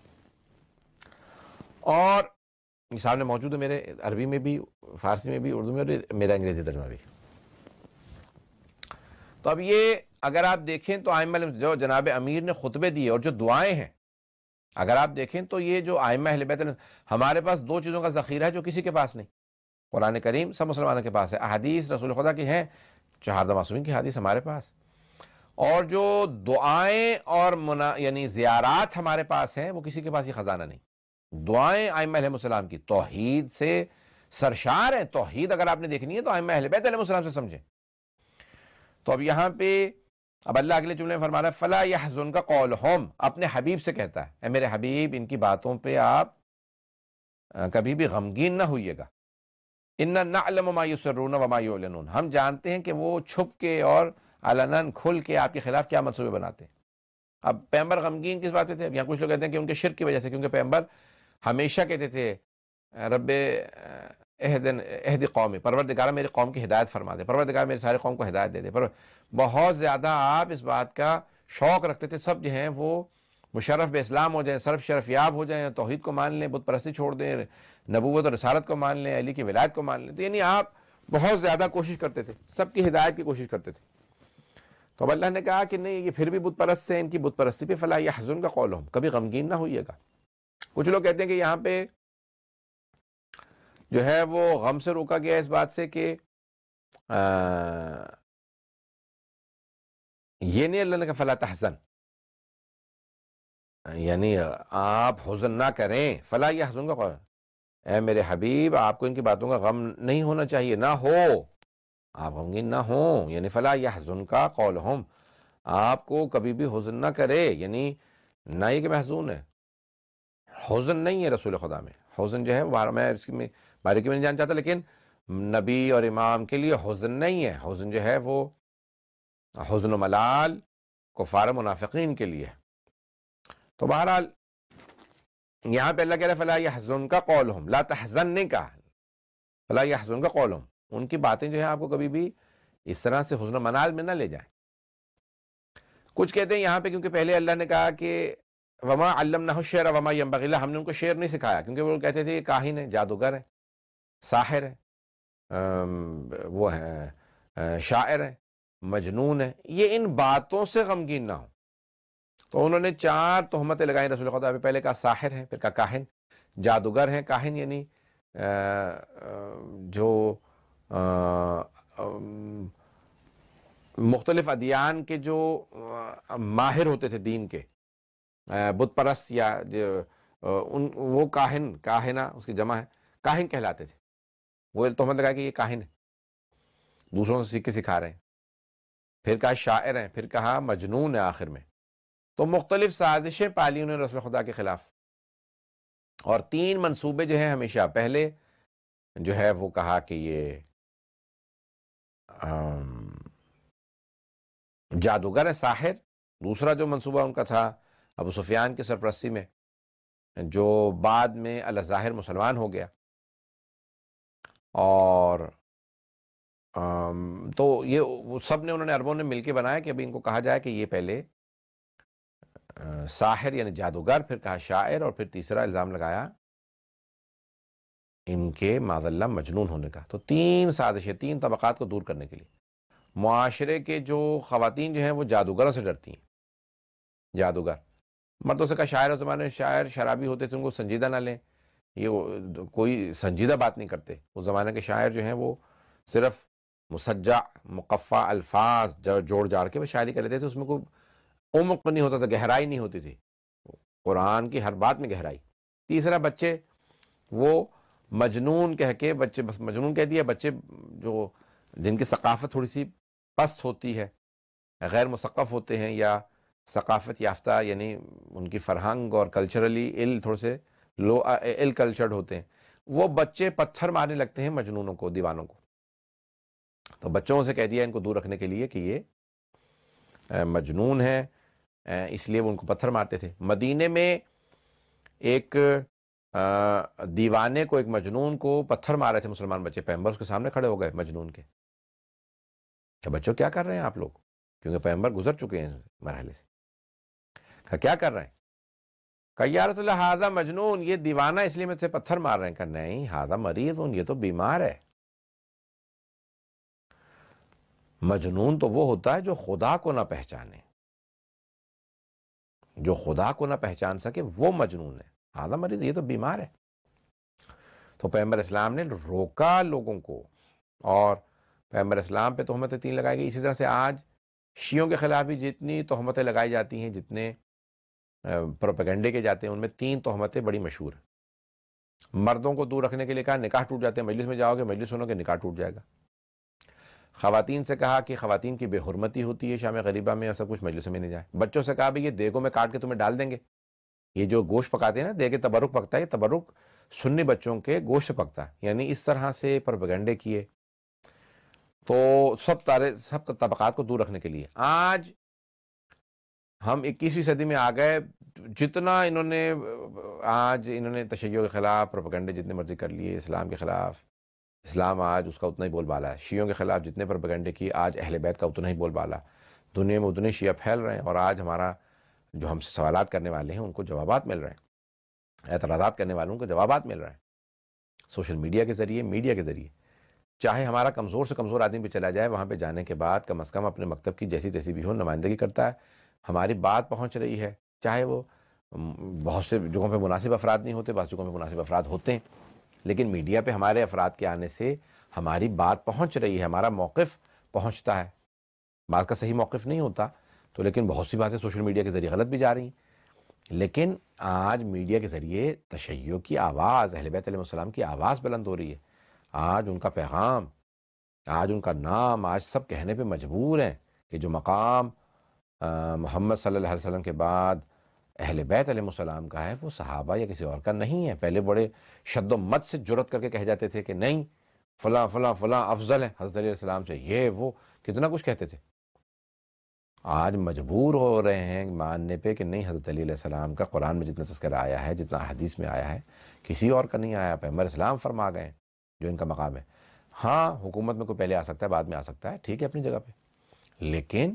A: اور یہ سامنے موجود ہے میرے، عربی میں بھی، فارسی میں بھی، اردو میں بھی، میرا انگریزی ترجمہ بھی. تو اب یہ اگر آپ دیکھیں تو ائمہ جو جناب امیر نے خطبے دیے اور جو دعائیں ہیں، اگر آپ دیکھیں تو یہ جو ائمہ اہل بیت، ہمارے پاس دو چیزوں کا ذخیرہ ہے جو کسی کے پاس نہیں. قرآن کریم سب مسلمانوں کے پاس ہے، احادیث رسول خدا کی ہیں، چہاردہ معصومین کی حدیث ہمارے پاس، اور جو دعائیں اور منا یعنی زیارات ہمارے پاس ہیں، وہ کسی کے پاس یہ خزانہ نہیں. دعائیں ائمہ علیہ السلام کی توحید سے سرشار ہیں. توحید اگر آپ نے دیکھنی ہے تو ائمہ اہل بیت علیہ السلام سے سمجھیں. تو اب یہاں پہ اب اللہ اگلے جملے میں فرما رہا ہے فلا یحزنک قولہم، اپنے حبیب سے کہتا ہے، اے میرے حبیب ان کی باتوں پہ آپ کبھی بھی غمگین نہ ہوئیے گا. انا نعلم ما یسرون وما یعلنون، ہم جانتے ہیں کہ وہ چھپ کے اور علناً کھل کے آپ کے خلاف کیا منصوبے بناتے ہیں. اب پیغمبر غمگین کس بات پہ تھے؟ یہاں کچھ لوگ کہتے ہیں کہ ان کے شرک کی وجہ سے، کیونکہ پیغمبر ہمیشہ کہتے تھے رب اہدن اہد قومی، پروردگار میری قوم کی ہدایت فرما دے، پروردگار میری سارے قوم کو ہدایت دے دے. پر بہت زیادہ آپ اس بات کا شوق رکھتے تھے سب جو ہیں وہ مشرف بے اسلام ہو جائیں، صرف شرف یاب ہو جائیں، توحید کو مان لیں، بت پرستی چھوڑ دیں، نبوت اور رسالت کو مان لیں، علی کی ولایت کو مان لیں. تو یعنی آپ بہت زیادہ کوشش کرتے تھے، سب کی ہدایت کی کوشش کرتے تھے. تو اب اللہ نے کہا کہ نہیں، یہ پھر بھی بت پرست سے، ان کی بت پرستی پہ فلا یحزنک قولہم، کبھی غمگین نہ ہوئیے گا. کچھ لوگ کہتے ہیں کہ یہاں پہ جو ہے وہ غم سے روکا گیا اس بات سے کہ یہ نہیں اللہ نے کہا فلا تحزن، یعنی آپ حزن نہ کریں. فلا یحزنک قول، اے میرے حبیب آپ کو ان کی باتوں کا غم نہیں ہونا چاہیے، نہ ہو، آپ غمگین نہ ہوں. یعنی فلا یحزنک قولہم، آپ کو کبھی بھی حزن نہ کرے، یعنی نہ یہ کہ محزون ہے، حزن نہیں ہے رسول خدا میں. حزن جو ہے وہ میں اس کی باریکی میں نہیں جان چاہتا، لیکن نبی اور امام کے لیے حزن نہیں ہے. حزن جو ہے وہ حزن و ملال کفار منافقین کے لیے. تو بہرحال یہاں پہ اللہ کہہ رہا ہے فلا یحزنک قولہم، لا تحزن نہیں کہا، فلا یحزنک قولہم، ان کی باتیں جو ہیں آپ کو کبھی بھی اس طرح سے حزن و ملال میں نہ لے جائیں. کچھ کہتے ہیں یہاں پہ کیونکہ پہلے اللہ نے کہا کہ وما علمنہ الشعر وما ينبغي له، ہم نے ان کو شعر نہیں سکھایا، کیونکہ وہ کہتے تھے یہ کاہن ہے، جادوگر ہے، ساحر ہے، وہ ہے شاعر ہے، مجنون ہے. یہ ان باتوں سے غمگین نہ ہو. تو انہوں نے چار تہمتیں لگائیں رسول خدا پہ. پہلے کہا ساحر ہے، پھر کہا کاہن، جادوگر ہیں. کاہن یعنی جو مختلف ادیان کے جو ماہر ہوتے تھے دین کے، بت پرست یا ان وہ کاہن، کاہنہ اس کی جمع ہے، کاہن کہلاتے تھے. وہ تہمت لگا کہ یہ کاہن ہے، دوسروں سے سیکھ کے سکھا رہے ہیں. پھر کہا شاعر ہیں، پھر کہا مجنون ہے آخر میں. تو مختلف سازشیں پالی انہوں نے رسول خدا کے خلاف. اور تین منصوبے جو ہیں ہمیشہ، پہلے جو ہے وہ کہا کہ یہ جادوگر ہے، ساحر. دوسرا جو منصوبہ ان کا تھا ابو سفیان کی سرپرستی میں، جو بعد میں الظاہر مسلمان ہو گیا. اور تو یہ سب نے انہوں نے عربوں نے مل کے بنایا کہ ابھی ان کو کہا جائے کہ یہ پہلے ساحر یعنی جادوگر، پھر کہا شاعر، اور پھر تیسرا الزام لگایا ان کے معاذ اللہ مجنون ہونے کا۔ تو تین سازشیں، تین طبقات کو دور کرنے کے لیے۔ معاشرے کے جو خواتین جو ہیں وہ جادوگروں سے ڈرتی ہیں، جادوگر مردوں سے کہا شاعر، اس زمانے میں شاعر شرابی ہوتے تھے، ان کو سنجیدہ نہ لیں، یہ کوئی سنجیدہ بات نہیں کرتے۔ اس زمانے کے شاعر جو ہیں وہ صرف مسجع مقفع الفاظ جوڑ جاڑ کے وہ شاعری کر لیتے تھے، اس میں کوئی عمق نہیں ہوتا تھا، گہرائی نہیں ہوتی تھی، قرآن کی ہر بات میں گہرائی۔ تیسرا بچے وہ مجنون کہہ کے، بچے بس مجنون کہہ دیا، بچے جو جن کی ثقافت تھوڑی سی پست ہوتی ہے، غیر مثقف ہوتے ہیں یا ثقافت یافتہ، یعنی ان کی فرہنگ اور کلچرلی ال تھوڑے سے لو ال کلچرڈ ہوتے ہیں، وہ بچے پتھر مارنے لگتے ہیں مجنونوں کو، دیوانوں کو۔ تو بچوں سے کہہ دیا ان کو دور رکھنے کے لیے کہ یہ مجنون ہے، اس لیے وہ ان کو پتھر مارتے تھے۔ مدینے میں ایک دیوانے کو، ایک مجنون کو پتھر مار رہے تھے مسلمان بچے، پیغمبر اس کے سامنے کھڑے ہو گئے مجنون کے کہ بچوں کیا کر رہے ہیں آپ لوگ، کیونکہ پیغمبر گزر چکے ہیں مرحلے سے۔ کہ کیا کر رہے ہیں؟ کہ یا رسول اللہ ھذا مجنون، یہ دیوانہ اس لیے میں سے پتھر مار رہے ہیں۔ کہ نہیں، ھذا مریض، یہ تو بیمار ہے۔ مجنون تو وہ ہوتا ہے جو خدا کو نہ پہچانے، جو خدا کو نہ پہچان سکے وہ مجنون ہے۔ ھذا مریض، یہ تو بیمار ہے۔ تو پیغمبر اسلام نے روکا لوگوں کو، اور پیغمبر اسلام پہ تہمتیں تین لگائی گئی۔ اسی طرح سے آج شیعوں کے خلاف بھی جتنی تہمتیں لگائی جاتی ہیں، جتنے پروپیگنڈے کے جاتے ہیں، ان میں تین تہمتیں بڑی مشہور ہیں۔ مردوں کو دور رکھنے کے لیے کہا نکاح ٹوٹ جاتے ہیں، مجلس میں جاؤ گے، مجلس سنو گے، نکاح ٹوٹ جائے گا۔ خواتین سے کہا کہ خواتین کی بے حرمتی ہوتی ہے شام غریبہ میں، ایسا کچھ مجلس میں نہیں جائے۔ بچوں سے کہا بھی یہ دیگوں میں کاٹ کے تمہیں ڈال دیں گے، یہ جو گوشت پکاتے ہیں نا، دیگے تبرک پکتا ہے، یہ تبرک سنی بچوں کے گوشت سے پکتا ہے۔ یعنی اس طرح سے پروپیگنڈے کیے، تو سب تارے سب طبقات کو دور رکھنے کے لیے۔ آج ہم اکیسویں صدی میں آ گئے، جتنا انہوں نے آج انہوں نے تشیع کے خلاف پروپیگنڈے جتنے مرضی کر لیے، اسلام کے خلاف، اسلام آج اس کا اتنا ہی بول بالا ہے۔ شیعوں کے خلاف جتنے پروپیگنڈے کی، آج اہل بیت کا اتنا ہی بول بالا۔ دنیا میں اتنے شیعہ پھیل رہے ہیں، اور آج ہمارا جو ہم سے سوالات کرنے والے ہیں ان کو جوابات مل رہے ہیں، اعتراضات کرنے والوں کو جوابات مل رہے ہیں سوشل میڈیا کے ذریعے، میڈیا کے ذریعے۔ چاہے ہمارا کمزور سے کمزور آدمی پہ چلا جائے، وہاں پہ جانے کے بعد کم از کم اپنے مکتب کی جیسی تیسی بھی ہو نمائندگی کرتا ہے، ہماری بات پہنچ رہی ہے۔ چاہے وہ بہت سے جگہوں پہ مناسب افراد نہیں ہوتے، بعض جگہوں پہ مناسب افراد ہوتے ہیں، لیکن میڈیا پہ ہمارے افراد کے آنے سے ہماری بات پہنچ رہی ہے، ہمارا موقف پہنچتا ہے۔ بات کا صحیح موقف نہیں ہوتا تو، لیکن بہت سی باتیں سوشل میڈیا کے ذریعے غلط بھی جا رہی ہیں۔ لیکن آج میڈیا کے ذریعے تشیع کی آواز، اہل بیت علیہ السلام کی آواز بلند ہو رہی ہے۔ آج ان کا پیغام، آج ان کا نام، آج سب کہنے پہ مجبور ہیں کہ جو مقام محمد صلی اللہ علیہ وسلم کے بعد اہل بیت علیہ السلام کا ہے، وہ صحابہ یا کسی اور کا نہیں ہے۔ پہلے بڑے شد و مت سے جرت کر کے کہہ جاتے تھے کہ نہیں، فلاں فلاں فلاں افضل ہے حضرت علیہ السلام سے، یہ وہ کتنا کچھ کہتے تھے۔ آج مجبور ہو رہے ہیں ماننے پہ کہ نہیں، حضرت علی علیہ السلام کا قرآن میں جتنا تذکرہ آیا ہے، جتنا حدیث میں آیا ہے، کسی اور کا نہیں آیا، پیغمبر اسلام فرما گئے جو ان کا مقام ہے۔ ہاں، حکومت میں کوئی پہلے آ سکتا ہے، بعد میں آ سکتا ہے، ٹھیک ہے اپنی جگہ پہ، لیکن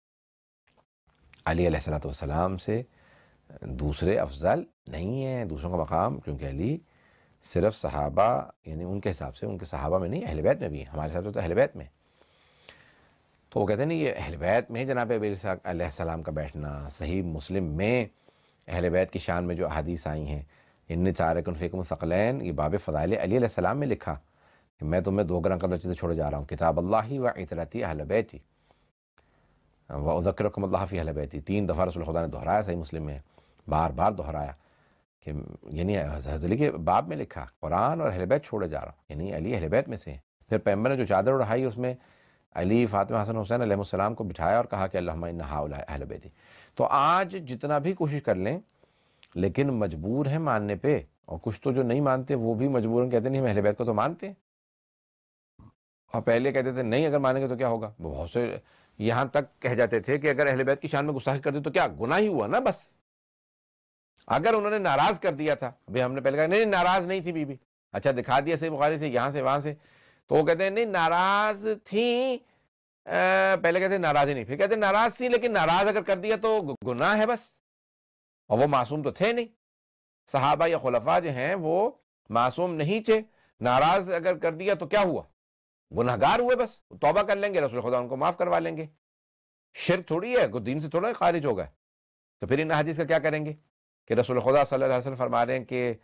A: علی علیہ السلام سے دوسرے افضل نہیں ہیں، دوسروں کا مقام، کیونکہ علی صرف صحابہ، یعنی ان کے حساب سے ان کے صحابہ میں نہیں، اہل بیت میں بھی، ہمارے حساب سے تو اہل بیت میں۔ تو وہ کہتے ہیں نہیں، یہ اہل بیت میں جناب علیہ السلام کا بیٹھنا۔ صحیح مسلم میں اہل بیت کی شان میں جو احادیث آئی ہیں، ان تارکن فیکم ثقلین، یہ باب فضائل علی علیہ السلام میں لکھا کہ میں تمہیں دو گران قدر چیزیں چھوڑے جا رہا ہوں، کتاب اللہ و عترتی اہل بیتی و اذکرکم اللہ فی اہل بیتی۔ تین دفعہ رسول خدا نے دہرایا، صحیح مسلم میں بار بار دہرایا کہ یعنی حضرت علی کے باب میں لکھا قرآن اور اہل بیت چھوڑے جا رہا ہوں، یعنی علی اہل بیت میں سے۔ پھر پیغمبر نے جو چادر اڑھائی اس میں علی، فاطمہ، حسن، حسین علیہ السلام کو بٹھایا اور کہا کہ اللہم ان ہؤلاء اہل بیتی۔ تو آج جتنا بھی کوشش کر لیں، لیکن مجبور ہیں ماننے پہ، اور کچھ تو جو نہیں مانتے وہ بھی مجبور ہیں، کہتے نہیں ہم اہل بیت کو تو مانتے ہیں، اور پہلے کہتے تھے نہیں اگر مانیں گے تو کیا ہوگا۔ بہت سے یہاں تک کہہ جاتے تھے کہ اگر اہل بیت کی شان میں گستاخی کر دی تو کیا گناہ ہی ہوا نا، بس اگر انہوں نے ناراض کر دیا تھا۔ ابھی ہم نے پہلے کہا نہیں ناراض نہیں تھی بی بی، اچھا دکھا دیا صحیح بخاری سے، یہاں سے وہاں سے، تو وہ کہتے ہیں نہیں ناراض تھیں، پہلے کہتے ہیں ناراض ہی نہیں، پھر کہتے ہیں ناراض تھی لیکن ناراض اگر کر دیا تو گناہ ہے بس، اور وہ معصوم تو تھے نہیں، صحابہ یا خلفاء جو ہیں وہ معصوم نہیں تھے، ناراض اگر کر دیا تو کیا ہوا، گناہ گار ہوئے، بس توبہ کر لیں گے، رسول خدا ان کو معاف کروا لیں گے، شرک تھوڑی ہے، دین سے تھوڑا خارج ہو گئے۔ تو پھر ان حدیث کا کیا کریں گے کہ رسول خدا صلی اللہ علیہ وسلم فرما رہے ہیں کہ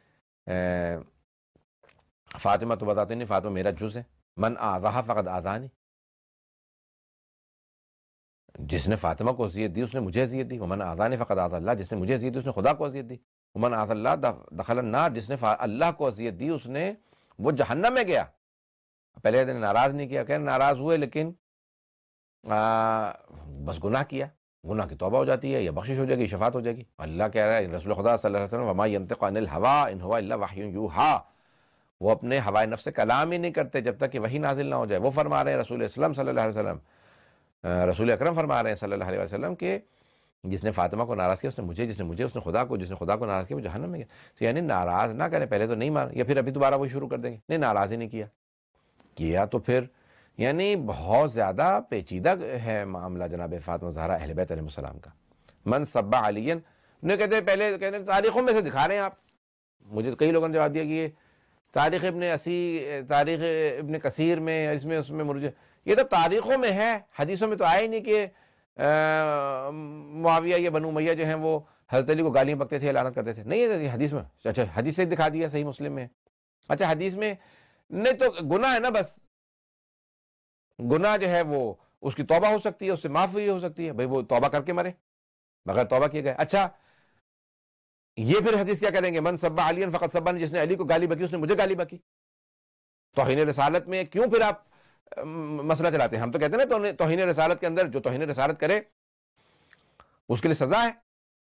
A: فاطمہ تو بتاتے نہیں، فاطمہ میرا جز ہے، من آذاها فقد آذانی، جس نے فاطمہ کو اذیت دی اس نے مجھے اذیت دی، ومن آذانی فقد آذى اللہ، جس نے مجھے اذیت دی اس نے خدا کو اذیت دی، ومن آذى اللہ دخل النار، جس نے اللہ کو اذیت دی اس نے وہ جہنم میں گیا۔ پہلے دن ناراض نہیں کیا، کہ ناراض ہوئے لیکن آ, بس گناہ کیا، گناہ کی توبہ ہو جاتی ہے یا بخشش ہو جائے گی، شفاعت ہو جائے گی۔ اللہ کہہ رہا ہے رسول خدا صلی اللہ علیہ وسلم وما ينطق عن الهوى ان هو الا وحی یوحى، وہ اپنے ہوائے نفس سے کلام ہی نہیں کرتے جب تک کہ وحی نازل نہ ہو جائے۔ وہ فرما رہے ہیں رسول اسلام صلی اللہ علیہ وسلم، رسول اکرم فرما رہے ہیں صلی اللہ علیہ وسلم کہ جس نے فاطمہ کو ناراض کیا اس نے مجھے، جس نے مجھے اس نے خدا کو، جس نے خدا کو ناراض کیا وہ جہنم میں گیا۔ تو یعنی ناراض نہ کریں، پہلے تو نہیں مان، یا پھر ابھی دوبارہ وہ شروع کر دیں گے، نہیں ناراض ہی نہیں کیا کیا تو پھر یعنی بہت زیادہ پیچیدہ ہے معاملہ جناب فاطمہ زہرا اہل بیت علیہ السلام کا۔ من سب علی نے کہتے ہیں پہلے کہتے ہیں تاریخوں میں سے دکھا رہے ہیں آپ، مجھے کئی لوگوں نے جواب دیا کہ یہ تاریخ ابن اسی تاریخ ابن کثیر میں اس میں اس میں مجھے یہ تو تاریخوں میں ہے، حدیثوں میں تو آیا ہی نہیں کہ معاویہ یا بنو امیہ جو ہیں وہ حضرت علی کو گالیاں بکتے تھے، اعلانات کرتے تھے، نہیں ہے حدیث میں۔ اچھا حدیث سے دکھا دیا، صحیح مسلم میں، اچھا حدیث میں نہیں تو گناہ ہے نا، بس گناہ جو ہے وہ اس کی توبہ ہو سکتی ہے، اس سے معاف ہوئی ہو سکتی ہے، بھئی وہ توبہ کر کے مرے بغیر توبہ کیے گئے۔ اچھا یہ پھر حدیث کیا کریں گے، من سب علی فقط سبانی، جس نے علی کو گالی بکی اس نے مجھے گالی بکی۔ توہین رسالت میں کیوں پھر آپ مسئلہ چلاتے ہیں؟ ہم تو کہتے ہیں نا توہین رسالت کے اندر جو توہین رسالت کرے اس کے لیے سزا ہے،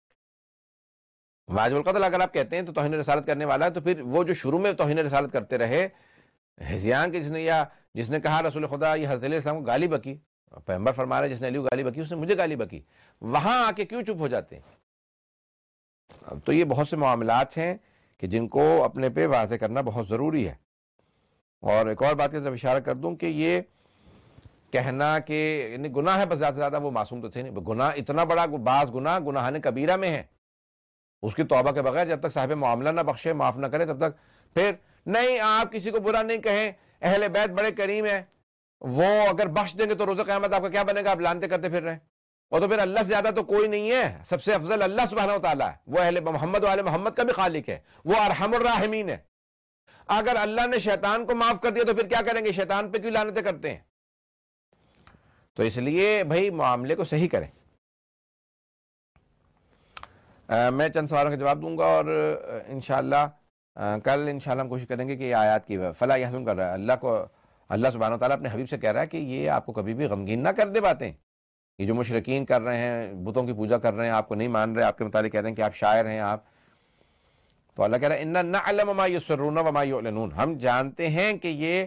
A: واجب القتل اگر آپ کہتے ہیں تو توہین رسالت کرنے والا ہے، تو پھر وہ جو شروع میں توہین رسالت کرتے رہے ہزیان کے، جس نے یا جس نے کہا رسول خدا یہ حضرت علیہ السلام کو گالی بکی، پیغمبر فرما رہے جس نے علی کو گالی بکی اس نے مجھے گالی بکی، وہاں آ کے کیوں چپ ہو جاتے ہیں؟ تو یہ بہت سے معاملات ہیں کہ جن کو اپنے پہ واضح کرنا بہت ضروری ہے۔ اور ایک اور بات کی طرف اشارہ کر دوں کہ یہ کہنا کہ یعنی گناہ ہے بس زیادہ سے زیادہ، وہ معصوم تو تھے نہیں، گناہ اتنا بڑا، بعض گناہ گناہان کبیرہ میں ہے، اس کی توبہ کے بغیر جب تک صاحب معاملہ نہ بخشے، معاف نہ کرے، تب تک پھر نہیں آپ کسی کو برا نہیں کہیں، اہل بیت بڑے کریم ہیں، وہ اگر بخش دیں گے تو روز قیامت آپ کا کیا بنے گا، آپ لانتے کرتے پھر رہے ہیں، اور تو پھر اللہ سے زیادہ تو کوئی نہیں ہے، سب سے افضل اللہ سبحانہ وتعالیٰ ہے، وہ اہل محمد و آل محمد کا بھی خالق ہے، وہ ارحم الراحمین ہے۔ اگر اللہ نے شیطان کو معاف کر دیا تو پھر کیا کریں گے، شیطان پہ کیوں لعنتیں کرتے ہیں؟ تو اس لیے بھائی معاملے کو صحیح کریں۔ میں چند سوالوں کا جواب دوں گا اور انشاءاللہ کل انشاءاللہ ہم کوشش کریں گے کہ یہ آیات کی فلا یحزن کر رہا ہے اللہ کو، اللہ سبحانہ وتعالیٰ اپنے حبیب سے کہہ رہا ہے کہ یہ آپ کو کبھی بھی غمگین نہ کر دے باتیں، یہ جو مشرکین کر رہے ہیں، بتوں کی پوجا کر رہے ہیں، آپ کو نہیں مان رہے، آپ کے متعلق کہہ رہے ہیں کہ آپ شاعر ہیں آپ، تو اللہ کہہ رہا ہے انا نعلم ما یسرون وما یعلنون، ہم جانتے ہیں کہ یہ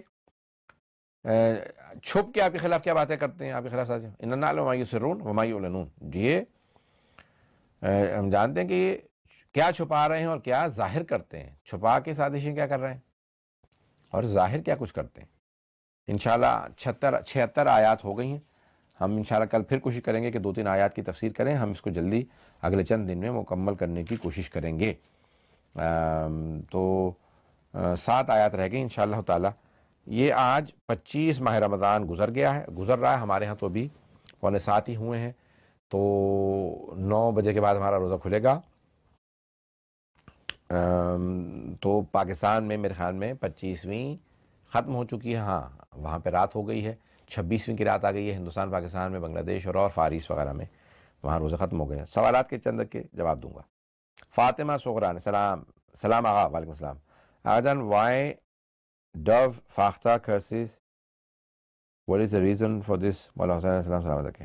A: چھپ کے آپ کے خلاف کیا باتیں کرتے ہیں، آپ کے خلاف سازشیں، انا نعلم ما یسرون وما یعلنون، یہ ہم جانتے ہیں کہ یہ کیا چھپا رہے ہیں اور کیا ظاہر کرتے ہیں، چھپا کے سازشیں کیا کر رہے ہیں اور ظاہر کیا کچھ کرتے ہیں۔ انشاءاللہ چھہتر چھہتر آیات ہو گئی ہیں، ہم انشاءاللہ کل پھر کوشش کریں گے کہ دو تین آیات کی تفسیر کریں، ہم اس کو جلدی اگلے چند دن میں مکمل کرنے کی کوشش کریں گے۔ تو سات آیات رہ گئی انشاءاللہ تعالی۔ یہ آج پچیس ماہ رمضان گزر گیا ہے، گزر رہا ہے، ہمارے ہاں تو ابھی پونے سات ہی ہوئے ہیں، تو نو بجے کے بعد ہمارا روزہ کھلے گا، تو پاکستان میں میرے خیال میں پچیسویں ختم ہو چکی ہے، ہاں وہاں پہ رات ہو گئی ہے، چھبیسویں کی رات آ گئی ہے ہندوستان پاکستان میں، بنگلہ دیش اور اور فارس وغیرہ میں وہاں روزہ ختم ہو گئے ہیں۔ سوالات کے چند کے جواب دوں گا۔ فاطمہ صغران سلام سلام آغا وعلیکم السلام آجان وائی ڈو فاختہ curses what is the reason for this مولا حسین علیہ السلام سلام علیکم۔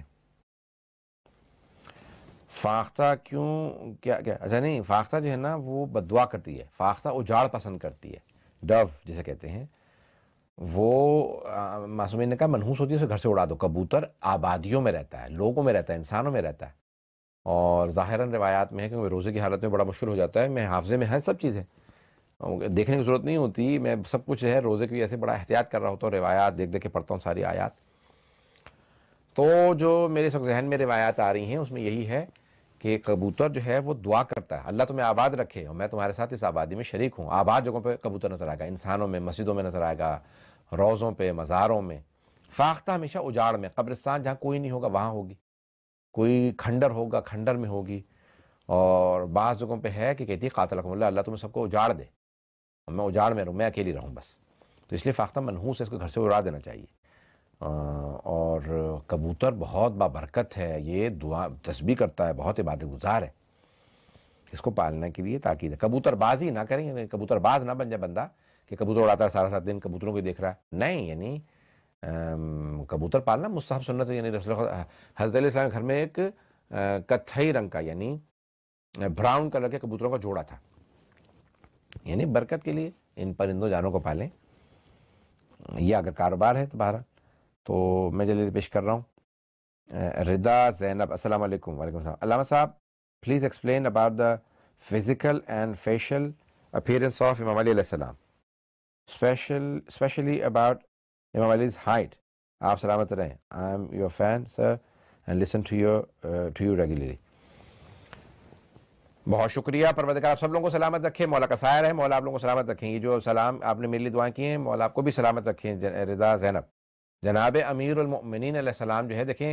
A: فاختہ کیوں کیا کیا اچھا نہیں، فاختہ جو ہے نا وہ بددعا کرتی ہے، فاختہ اجاڑ پسند کرتی ہے، ڈو جسے کہتے ہیں، وہ معصومین نے کہا منحوس ہوتی ہے، اسے گھر سے اڑا دو۔ کبوتر آبادیوں میں رہتا ہے، لوگوں میں رہتا ہے، انسانوں میں رہتا ہے، اور ظاہراً روایات میں ہے کہ روزے کی حالت میں بڑا مشکل ہو جاتا ہے، میں حافظے میں ہے سب چیزیں، دیکھنے کی ضرورت نہیں ہوتی. میں سب کچھ ہے روزے کی ایسے بڑا احتیاط کر رہا ہوتا ہوں, روایات دیکھ دیکھ کے پڑھتا ہوں ساری آیات. تو جو میرے اس وقت ذہن میں روایات آ رہی ہیں اس میں یہی ہے کہ کبوتر جو ہے وہ دعا کرتا ہے, اللہ تمہیں آباد رکھے اور میں تمہارے ساتھ اس آبادی میں شریک ہوں. آباد جگہوں پہ کبوتر نظر آئے گا, انسانوں میں, مسجدوں میں نظر آئے گا, روزوں پہ, مزاروں میں. فاختہ ہمیشہ اجاڑ میں, قبرستان جہاں کوئی نہیں ہوگا وہاں ہوگی, کوئی کھنڈر ہوگا کھنڈر میں ہوگی. اور بعض جگہوں پہ ہے کہ کہتی ہے قاتلکم اللہ, اللہ تمہیں سب کو اجاڑ دے, میں اجاڑ میں رہوں, میں اکیلی رہوں بس. تو اس لیے فاختہ منحوس ہے, اس کو گھر سے اڑا دینا چاہیے. اور کبوتر بہت بابرکت ہے, یہ دعا تسبیح کرتا ہے, بہت عبادت گزار ہے. اس کو پالنے کے لیے تاکید ہے. کبوتر بازی نہ کریں, یعنی کبوتر باز نہ بن جائے بندہ کہ کبوتر اڑاتا ہے سارا سات دن کبوتروں کو دیکھ رہا ہے, نہیں. یعنی کبوتر پالنا مستحب سنت ہے. یعنی رسول حضرت علیہ السلام کے گھر میں ایک کتھئی رنگ کا یعنی براؤن کلر کے کبوتروں کا جوڑا تھا. یعنی برکت کے لیے ان پرندوں جانوں کو پالیں. یہ اگر کاروبار ہے تو بہرحال. تو میں جلدی پیش کر رہا ہوں. ردا زینب, السلام علیکم. وعلیکم السلام. علامہ صاحب please explain about the physical and facial appearance of Imam Ali علیہ السلام, اسپیشل اسپیشلی اباؤٹ امام علی's height. آپ سلامت رہیں. I am your fan sir and listen to your to you regularly. بہت شکریہ. پروردگار آپ سب لوگوں کو سلامت رکھے, مولا کا سایہ رہے, مولا آپ لوگوں کو سلامت رکھیں. یہ جو سلام آپ نے میرے لیے دعائیں کی ہیں, مولا آپ کو بھی سلامت رکھیں. رضا زینب, جناب امیر المؤمنین علیہ السلام جو ہے, دیکھیں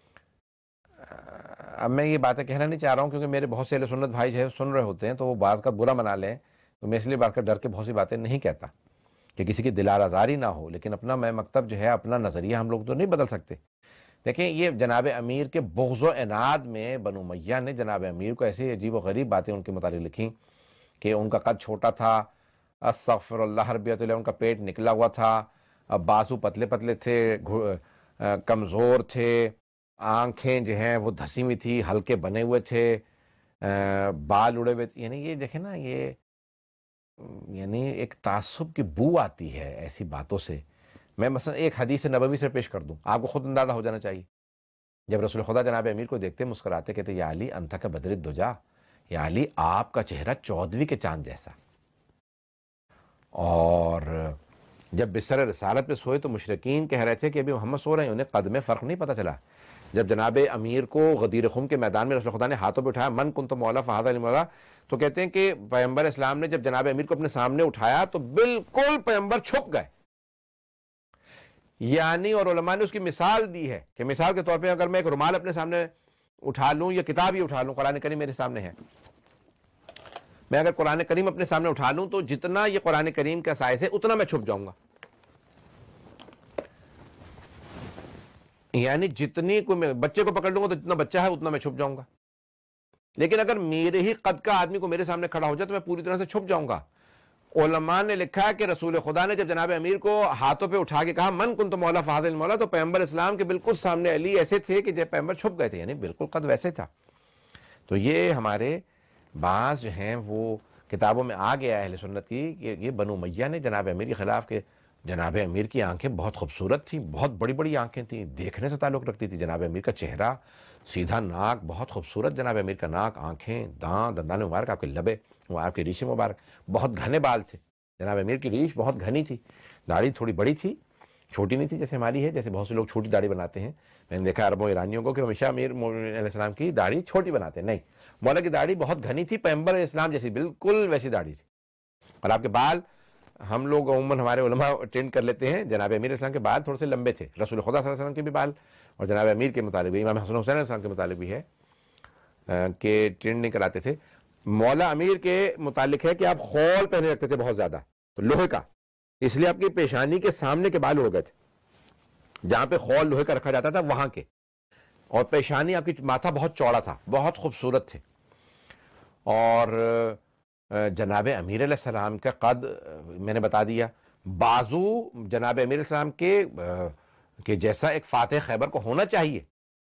A: اب میں یہ باتیں کہنا نہیں چاہ رہا ہوں کیونکہ میرے بہت سے اہل سنت بھائی جو ہے سن رہے ہوتے ہیں تو وہ بعض کا برا منا لیں, تو میں اس لیے بات کا ڈر کے بہت سی باتیں نہیں کہتا کہ کسی کی دلار آزاری نہ ہو. لیکن اپنا میں مکتب جو ہے, اپنا نظریہ ہم لوگ تو نہیں بدل سکتے. دیکھیں یہ جناب امیر کے بغض و عناد میں بنو امیہ نے جناب امیر کو ایسی عجیب و غریب باتیں ان کے متعلق لکھیں کہ ان کا قد چھوٹا تھا, استغفر اللہ ربیۃ اللہ, ان کا پیٹ نکلا ہوا تھا, بازو پتلے پتلے تھے, کمزور تھے, آنکھیں جو ہیں وہ دھسی ہوئی تھی, ہلکے بنے ہوئے تھے, بال اڑے ہوئے. یعنی یہ دیکھیں نا, یہ یعنی ایک تعصب کی بو آتی ہے ایسی باتوں سے. میں مثلا ایک حدیث نبوی سے پیش کر دوں, آپ کو خود اندازہ ہو جانا چاہیے. جب رسول خدا جناب امیر کو دیکھتے مسکراتے, کہتے یا علی انت کا بدر الدجا, یا علی آپ کا چہرہ چودھویں کے چاند جیسا. اور جب بستر رسالت پہ سوئے تو مشرکین کہہ رہے تھے کہ ابھی محمد سو رہے ہیں, انہیں قد میں فرق نہیں پتہ چلا. جب جناب امیر کو غدیر خم کے میدان میں رسول خدا نے ہاتھوں پہ اٹھایا, من کنت مولا فہذا علی مولا, تو کہتے ہیں کہ پیغمبر اسلام نے جب جناب امیر کو اپنے سامنے اٹھایا تو بالکل پیغمبر چھپ گئے. یعنی اور علماء نے اس کی مثال دی ہے کہ مثال کے طور پہ اگر میں ایک رومال اپنے سامنے اٹھا لوں یا کتاب ہی اٹھا لوں, قرآن کریم میرے سامنے ہے, میں اگر قرآن کریم اپنے سامنے اٹھا لوں تو جتنا یہ قرآن کریم کا سائز ہے اتنا میں چھپ جاؤں گا. یعنی جتنی کو میں بچے کو پکڑ لوں گا تو جتنا بچہ ہے اتنا میں چھپ جاؤں گا. لیکن اگر میرے ہی قد کا آدمی کو میرے سامنے کھڑا ہو جائے تو میں پوری طرح سے چھپ جاؤں گا. علماء نے لکھا ہے کہ رسول خدا نے جب جناب امیر کو ہاتھوں پہ اٹھا کے کہا من کنت مولا فہذا المولا, تو پیغمبر اسلام کے بالکل سامنے علی ایسے تھے کہ جب پیغمبر چھپ گئے تھے, یعنی بالکل قد ویسے تھا. تو یہ ہمارے بعض جو ہیں وہ کتابوں میں آ گیا ہے اہل سنت کی کہ یہ بنو امیہ نے جناب امیر کے خلاف کے جناب امیر کی آنکھیں بہت خوبصورت تھیں, بہت بڑی بڑی آنکھیں تھیں, دیکھنے سے تعلق رکھتی تھی. جناب امیر کا چہرہ, سیدھا ناک, بہت خوبصورت جناب امیر کا ناک, آنکھیں, داں, دندان مبارک, آپ کے لبے, وہ آپ کی ریش مبارک, بہت گھنے بال تھے. جناب امیر کی ریش بہت گھنی تھی, داڑھی تھوڑی بڑی تھی, چھوٹی نہیں تھی جیسے ہماری ہے, جیسے بہت سے لوگ چھوٹی داڑھی بناتے ہیں. میں نے دیکھا عربوں ایرانیوں کو کہ ہمیشہ امیر علیہ السلام کی داڑھی چھوٹی بناتے ہیں, نہیں, مولا کی داڑھی بہت گھنی تھی, پیغمبر اسلام جیسی بالکل ویسی داڑھی تھی. اور آپ کے بال, ہم لوگ عموماً ہمارے علماء ٹرینڈ کر لیتے ہیں, جناب امیر اسلام کے بال تھوڑے سے لمبے تھے, رسول خدا صلی اللہ علیہ وسلم کے بھی بال, اور جناب امیر کے مطابق بھی, امام حسن حسین علیہ السلام کے مطابق بھی ہے کہ ٹرینڈ نہیں کراتے تھے. مولا امیر کے متعلق ہے کہ آپ خول پہنے رکھتے تھے بہت زیادہ, تو لوہے کا, اس لیے آپ کی پیشانی کے سامنے کے بال اڑ گئے تھے, جہاں پہ خول لوہے کا رکھا جاتا تھا وہاں کے, اور پیشانی آپ کی ماتھا بہت چوڑا تھا, بہت خوبصورت تھے. اور جناب امیر علیہ السلام کا قد میں نے بتا دیا, بازو جناب امیر علیہ السلام کے کہ جیسا ایک فاتح خیبر کو ہونا چاہیے.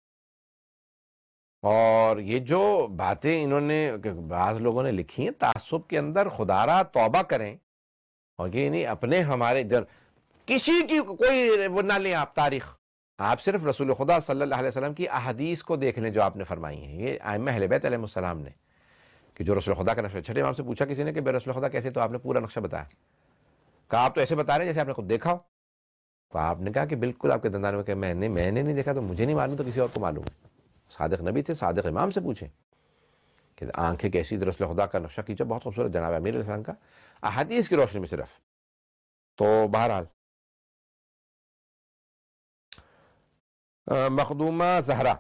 A: اور یہ جو باتیں انہوں نے بعض لوگوں نے لکھی ہیں تعصب کے اندر, خدارا توبہ کریں. اور یہ نہیں اپنے ہمارے در کسی کی کوئی وہ نہ لیں آپ تاریخ, آپ صرف رسول خدا صلی اللہ علیہ وسلم کی احادیث کو دیکھ لیں جو آپ نے فرمائی ہیں, یہ ائمہ اہل بیت علیہ السلام نے, کہ جو رسول خدا کا نقشہ. چھٹے امام سے پوچھا کسی نے کہ بے رسول خدا کیسے, تو آپ نے پورا نقشہ بتایا. کہا آپ تو ایسے بتا رہے ہیں جیسے آپ نے خود دیکھا ہو. تو آپ نے کہا کہ بالکل آپ کے دندان میں کہ میں نے میں نے نہیں دیکھا تو مجھے نہیں معلوم, تو کسی اور کو معلوم ہے. صادق نبی تھے, صادق امام سے پوچھیں کہ آنکھیں کیسی, رسول خدا کا نقشہ کھینچا بہت خوبصورت جناب امیر علیہ السلام کا, احادیث کی روشنی میں صرف. تو بہرحال مخدومہ زہرا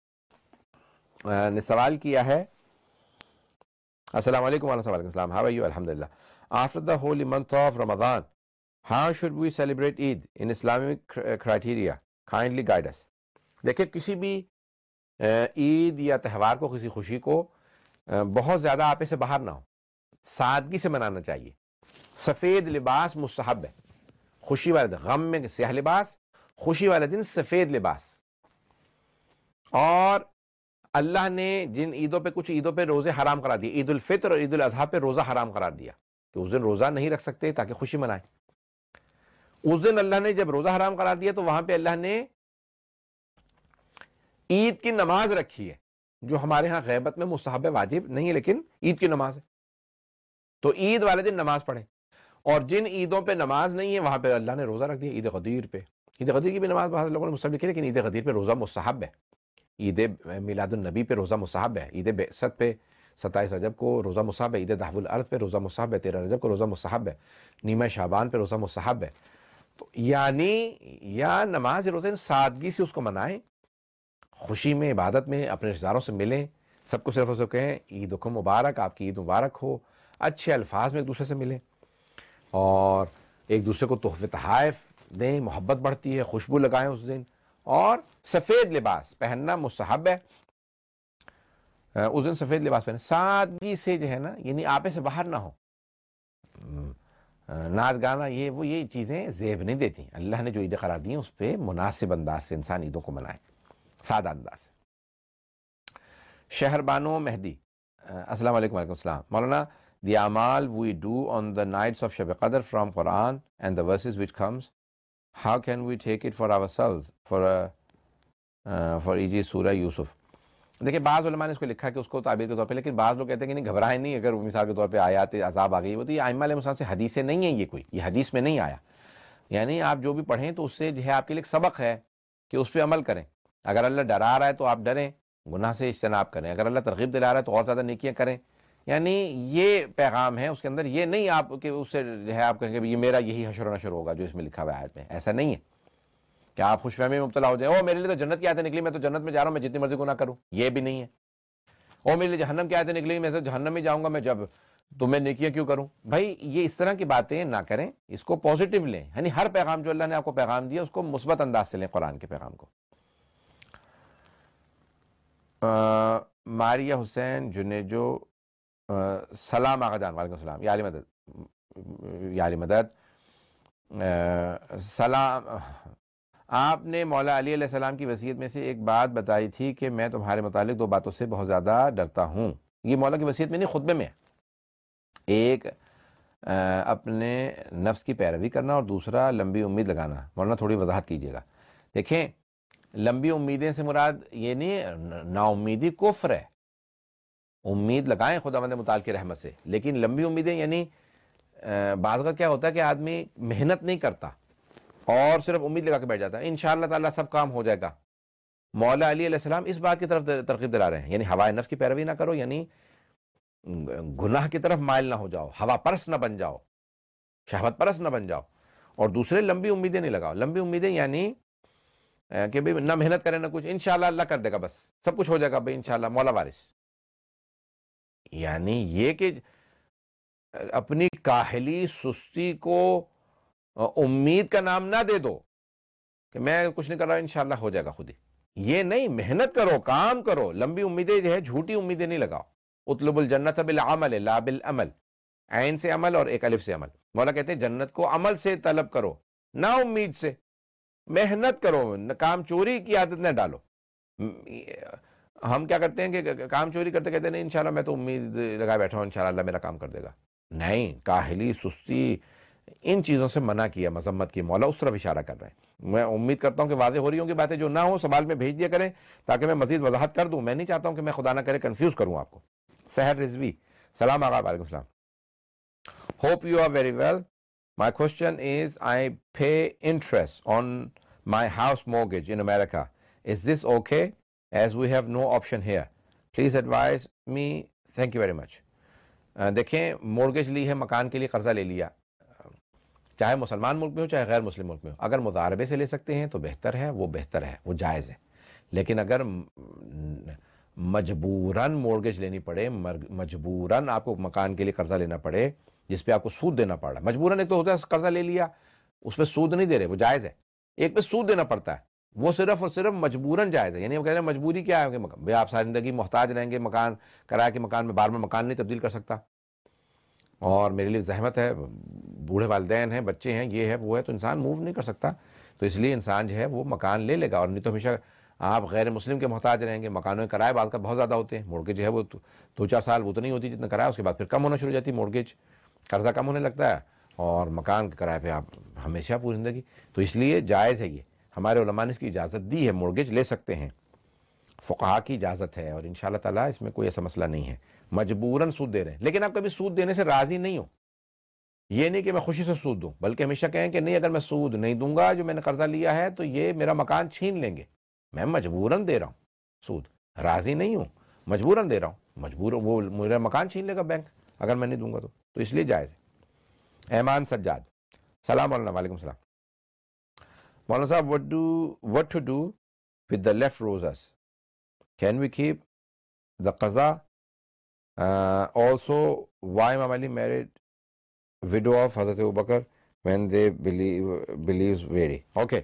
A: نے سوال کیا ہے, السلام علیکم وعلیکم السلام, ہاؤ آر یو, الحمدللہ. After the holy month of Ramadan, how should we celebrate Eid in Islamic criteria? Kindly guide us. دیکھیں کسی بھی عید یا تہوار کو, کسی خوشی کو بہت زیادہ آپے سے باہر نہ ہو, سادگی سے منانا چاہیے. سفید لباس مستحب ہے. خوشی والے دن, غم میں سیاہ لباس, خوشی والے دن سفید لباس. اور اللہ نے جن عیدوں پہ, کچھ عیدوں پہ روزے حرام قرار دیے, عید الفطر اور عید الاضحیٰ پہ روزہ حرام قرار دیا کہ اس دن روزہ نہیں رکھ سکتے تاکہ خوشی منائیں. اس دن اللہ نے جب روزہ حرام قرار دیا تو وہاں پہ اللہ نے عید کی نماز رکھی ہے, جو ہمارے ہاں غیبت میں مستحب واجب نہیں ہے, لیکن عید کی نماز ہے. تو عید والے دن نماز پڑھیں. اور جن عیدوں پہ نماز نہیں ہے وہاں پہ اللہ نے روزہ رکھ دیا. عید غدیر پہ, عید غدیر کی بھی نماز بعض لوگوں نے مستحب لکھی, لیکن عید غدیر پہ روزہ مستحب ہے. عید میلاد النبی پہ روزہ مستحب ہے. عید بعثت پہ ستائیس رجب کو روزہ مستحب ہے. عید دہو الارض پہ روزہ مستحب ہے. تیرہ رجب کو روزہ مستحب ہے. نیمہ شعبان پہ روزہ مستحب ہے. تو یعنی یا نماز روزے سادگی سے اس کو منائیں, خوشی میں, عبادت میں اپنے رشتہ داروں سے ملیں, سب کو صرف اسے کہیں عیدکم مبارک, آپ کی عید مبارک ہو. اچھے الفاظ میں ایک دوسرے سے ملیں اور ایک دوسرے کو تحفے تحائف دیں, محبت بڑھتی ہے. خوشبو لگائیں اس دن, اور سفید لباس پہننا مستحب ہے. اس دن سفید لباس پہنے, سادگی سے جو ہے نا, یعنی آپے سے باہر نہ ہو. ناچ گانا یہ وہ یہ چیزیں زیب نہیں دیتی. اللہ نے جو عیدیں قرار دی ہیں اس پہ مناسب انداز سے انسان عیدوں کو منائے, سادہ انداز سے. شہر بانو مہدی, السلام علیکم وعلیکم السلام. مولانا, the amal we do on the nights of Shab Qadr from Quran and the verses which comes, how can we take it for ourselves for a, uh, for e g سورہ یوسف. دیکھیں بعض علماء نے اس کو لکھا کہ اس کو تعبیر کے طور پہ, لیکن بعض لوگ کہتے ہیں کہ نہیں گھبرائیں نہیں, اگر مثال کے طور پہ آیات عذاب آ گئی وہ تو یہ ائمہ علیہ السلام سے حدیثیں نہیں ہیں, یہ کوئی یہ حدیث میں نہیں آیا. یعنی آپ جو بھی پڑھیں تو اس سے جو ہے آپ کے لیے سبق ہے کہ اس پہ عمل کریں. اگر اللہ ڈرا رہا ہے تو آپ ڈریں, گناہ سے اجتناب کریں. اگر اللہ ترغیب دلا رہا ہے تو اور زیادہ نیکیاں کریں. یعنی یہ پیغام ہے اس کے اندر, یہ نہیں آپ کہ اس سے جو ہے آپ کہیں گے یہ میرا یہی حشر و نشر ہوگا جو اس میں لکھا ہوا ہے آیت میں. ایسا نہیں ہے کہ آپ خوش فہمی میں مبتلا ہو جائیں, او میرے لیے تو جنت کی آیتیں نکلی, میں تو جنت میں جا رہا ہوں, میں جتنی مرضی گناہ کروں. یہ بھی نہیں ہے. او میرے لیے جہنم کی آیتیں نکلی, میں تو جہنم میں جاؤں گا میں, جب تو میں نیکیاں کیوں کروں. بھائی یہ اس طرح کی باتیں نہ کریں, اس کو پازیٹیو لیں. یعنی ہر پیغام جو اللہ نے آپ کو پیغام دیا اس کو مثبت انداز سے لیں, قرآن کے پیغام کو. ماریہ حسین جنیجو, سلام آقا جان, وعلیکم السلام, یا علی مدد یا علی مدد. سلام, آپ نے مولا علی علیہ السلام کی وصیت میں سے ایک بات بتائی تھی کہ میں تمہارے متعلق دو باتوں سے بہت زیادہ ڈرتا ہوں. یہ مولا کی وصیت میں نہیں, خطبے میں. ایک اپنے نفس کی پیروی کرنا, اور دوسرا لمبی امید لگانا. مولانا تھوڑی وضاحت کیجیے گا. دیکھیں لمبی امیدیں سے مراد یہ نہیں, نا امیدی کفر ہے. امید لگائیں خداوند متعال کی رحمت سے, لیکن لمبی امیدیں یعنی بعض کا کیا ہوتا ہے کہ آدمی محنت نہیں کرتا اور صرف امید لگا کے بیٹھ جاتا ہے انشاءاللہ تعالیٰ سب کام ہو جائے گا. مولا علی علیہ السلام اس بات کی طرف ترغیب دلا رہے ہیں, یعنی ہوائے نفس کی پیروی نہ کرو, یعنی گناہ کی طرف مائل نہ ہو جاؤ, ہوا پرست نہ بن جاؤ, شہوت پرست نہ بن جاؤ. اور دوسرے لمبی امیدیں نہیں لگاؤ. لمبی امیدیں یعنی کہ بھئی نہ محنت کرے نہ کچھ, انشاءاللہ اللہ کر دے گا, بس سب کچھ ہو جائے گا بھئی انشاءاللہ, مولا وارث. یعنی یہ کہ اپنی کاہلی سستی کو امید کا نام نہ دے دو کہ میں کچھ نہیں کر رہا انشاءاللہ ہو جائے گا خود ہی. یہ نہیں, محنت کرو, کام کرو. لمبی امیدیں جو ہے جھوٹی امیدیں نہیں لگاؤ. اطلب الجنت بالعمل لا بالعمل, عین سے عمل اور ایک الف سے عمل. مولا کہتے ہیں جنت کو عمل سے طلب کرو, نہ امید سے. محنت کرو, کام چوری کی عادت نہ ڈالو. ہم کیا کرتے ہیں کہ کام چوری کرتے کہتے ہیں نہیں انشاءاللہ میں تو امید لگا بیٹھا ہوں انشاءاللہ اللہ میرا کام کر دے گا. نہیں, کاہلی سستی ان چیزوں سے منع کیا, مذمت کی. مولا اس طرف اشارہ کر رہے ہیں. میں امید کرتا ہوں کہ واضح ہو رہی ہوں کہ باتیں جو نہ ہوں سوال میں بھیج دیا کریں تاکہ میں مزید وضاحت کر دوں. میں نہیں چاہتا ہوں کہ میں خدا نہ کرے کنفیوز کروں آپ کو. سحر Rizvi, Salam Agha, walaikum salam. Hope you are very well. My question is, I pay interest on my house mortgage in America. Is this okay? As we have no option here. Please advise me. Thank you very much. uh, देखें, mortgage ली है, मकान के लिए कर्जा ले लिया, चाहे मुसलमान मुल्क में हो चाहे गैर मुस्लिम मुल्क में हो, अगर मुदारबे से ले सकते हैं तो बेहतर है, वो बेहतर है, वो जायज़ है। लेकिन अगर मजबूरन मोर्गेज लेनी पड़े, मजबूरन आपको मकान के लिए कर्जा लेना पड़े जिस पे आपको सूद देना पड़ रहा है, मजबूरन एक तो होता है कर्जा ले लिया उस पर सूद नहीं दे रहे, वो जायज़ है, एक पे सूद देना पड़ता है, वो सिर्फ और सिर्फ मजबूरन जायज़ है। यानी वो कह रहे हैं मजबूरी क्या है कि भाई आप सारी जिंदगी मोहताज रहेंगे, मकान किराए के मकान में बार बार मकान नहीं तब्दील कर सकता, और मेरे लिए जहमत है, बूढ़े वालिदैन हैं, बच्चे हैं, ये है वो है, तो इंसान मूव नहीं कर सकता, तो इसलिए इंसान जो है वो मकान ले लेगा। और नहीं तो हमेशा आप गैर मुस्लिम के मोहताज रहेंगे, मकानों के किराए बाद का बहुत ज़्यादा होते हैं, मोर्गेज है वो दो चार साल वो तो नहीं होती जितना किराया, उसके बाद फिर कम होना शुरू हो जाती है, मोर्गेज कर्जा कम होने लगता है, और मकान के किराए पे आप हमेशा पूरी ज़िंदगी, तो इसलिए जायज़ है, ये हमारे उलमा ने इसकी इजाज़त दी है, मोर्गेज ले सकते हैं, फ़ुक़हा की इजाज़त है, और इंशाअल्लाह ताला इसमें कोई ऐसा मसला नहीं है। मजबूरन सूद दे रहे हैं, लेकिन आप कभी सूद देने से राज़ी नहीं हो, ये नहीं कि मैं खुशी से सूद दूं, बल्कि हमेशा कहें कि नहीं, अगर मैं सूद नहीं दूंगा जो मैंने कर्जा लिया है तो ये मेरा मकान छीन लेंगे, मैं मजबूरन दे रहा हूं सूद, राजी नहीं हूं, मजबूरन दे रहा हूं, मजबूर वो मेरा मकान छीन लेगा बैंक अगर मैं नहीं दूंगा तो तो इसलिए जायज़ है। एहमान सज्जाद, सलाम वालेकुम सलाम। मौलाना साहब, what do what to do with the left रोज़ास, कैन वी कीप द क़ज़ा, also why Imam Ali married widow of Hazrat Abu Bakr when they believe believes vary. Okay.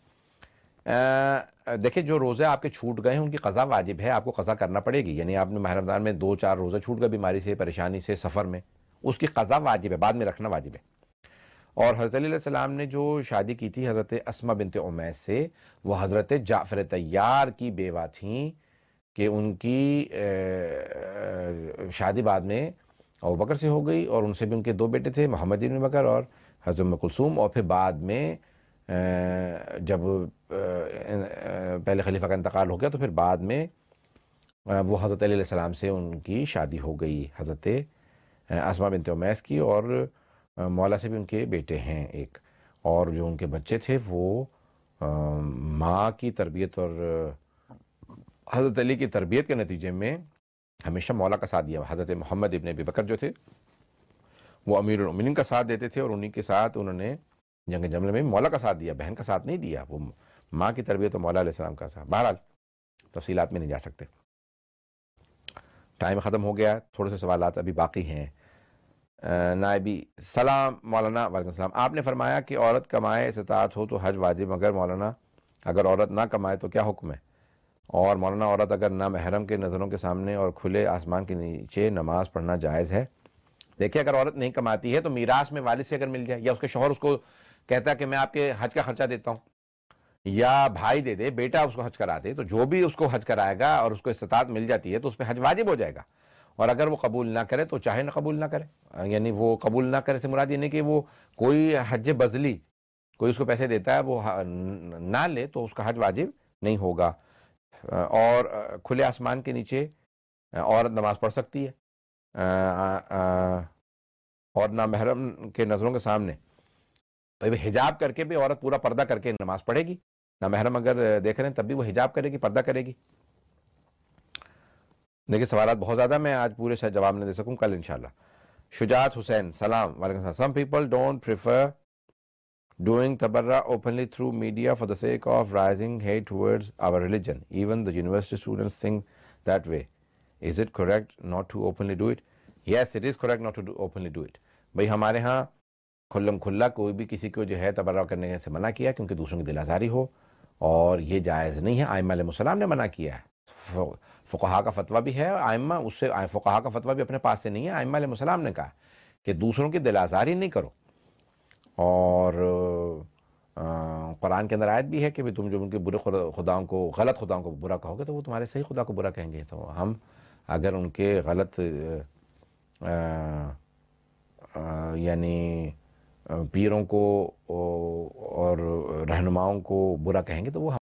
A: देखिए, जो रोज़े आपके छूट गए हैं उनकी क़ज़ा वाजिब है, आपको क़ज़ा करना पड़ेगी। यानी आपने माह रमज़ान में दो चार रोज़े छूट गए बीमारी से, परेशानी से, सफ़र में, उसकी क़ज़ा वाजिब है, बाद में रखना वाजिब है। और हज़रत अली अलैहिस्सलाम ने जो शादी की थी हज़रत अस्मा बिनते उमैस से, वो हज़रत जाफ़र तैयार की बेवा थीं कि उनकी शादी बाद में अबू बकर से हो गई, और उनसे भी उनके दो बेटे थे, मोहम्मद इब्न बकर और हज़रत उम्म कुलसूम, और फिर बाद में जब पहले खलीफा का इंतकाल हो गया तो फिर बाद में वो हज़रत अली अलैहिस्सलाम से उनकी शादी हो गई, हज़रत अस्मा बिनते उमैस की, और मौला से भी उनके बेटे हैं एक, और जो उनके बच्चे थे वो माँ की तरबियत और हज़रत अली की तरबियत के नतीजे में हमेशा मौला का साथ दिया। हज़रत मोहम्मद इब्न अबी बकर जो थे वो अमीरुल मोमिनीन का साथ देते थे, और उन्हीं के साथ उन्होंने जंग जमल में मौला का साथ दिया, बहन का साथ नहीं दिया, वो माँ की तरबियत और मौला अलैहिस्सलाम का साथ। बहरहाल तफसीलात में नहीं जा सकते, टाइम ख़त्म हो गया, थोड़े से सवालात अभी बाकी हैं। नायबी, सलाम मौलाना, वालेकुम सलाम। आपने फरमाया कि औरत कमाए इस्तात हो तो हज वाजिब, मगर मौलाना अगर औरत ना कमाए तो क्या हुक्म है? और मौलाना औरत अगर ना महरम के नज़रों के सामने और खुले आसमान के नीचे नमाज पढ़ना जायज़ है? देखिए, अगर औरत नहीं कमाती है तो मीरास में वालिद से अगर मिल जाए, या उसके शौहर उसको कहता है कि मैं आपके हज का खर्चा देता हूँ, या भाई दे दे, बेटा उसको हज करा दे, तो जो भी उसको हज कराएगा और उसको इस्तात मिल जाती है तो उस पर हज वाजिब हो जाएगा। और अगर वो कबूल ना करे तो चाहे ना कबूल ना करे, यानी वो कबूल ना करे से मुराद ये नहीं कि वो कोई हज बजली, कोई उसको पैसे देता है वो ना ले तो उसका हज वाजिब नहीं होगा। और खुले आसमान के नीचे औरत नमाज पढ़ सकती है, और ना महरम के नज़रों के सामने हिजाब करके भी औरत पूरा पर्दा करके नमाज पढ़ेगी, ना महरम अगर देख रहे हैं तब भी वो हिजाब करेगी, पर्दा करेगी। देखिए, सवालात बहुत ज़्यादा, मैं आज पूरे शायद जवाब नहीं दे सकूँ, कल इंशाल्लाह। शुजात हुसैन, सलाम वालेकुम। Some people don't prefer doing tabarra openly through media for the sake of rising hate towards our religion. Even the university students think that way. Is it correct not to openly do it? Yes, it is correct not to do, openly do it. भाई हमारे यहाँ खुल्लम खुल्ला कोई भी किसी को जो है तबर्रा करने से मना किया क्योंकि दूसरों की दिल आज़ारी हो, और ये जायज़ नहीं है। आइम्मा अलैहिस्सलाम ने मना किया है, फ़ुक़हा का फतवा भी है, आइम्मा उससे फ़ुक़हा का फतवा भी अपने पास से नहीं है, आइम्मा अलैहिस्सलाम ने कहा कि दूसरों की दिल आज़ारी नहीं करो। और कुरान के अंदर आयत भी है कि भी तुम जो उनके बुरे खुदाओं को, गलत खुदाओं को बुरा कहोगे तो वो तुम्हारे सही खुदा को बुरा कहेंगे। तो हम अगर उनके गलत यानी पीरों को और रहनुमाओं को बुरा कहेंगे तो वो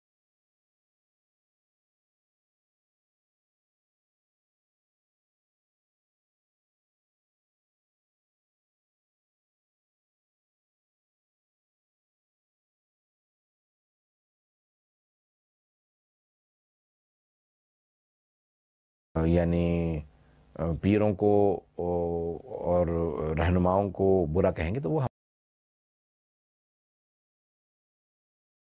A: یعنی پیروں کو اور رہنماؤں کو برا کہیں گے تو وہ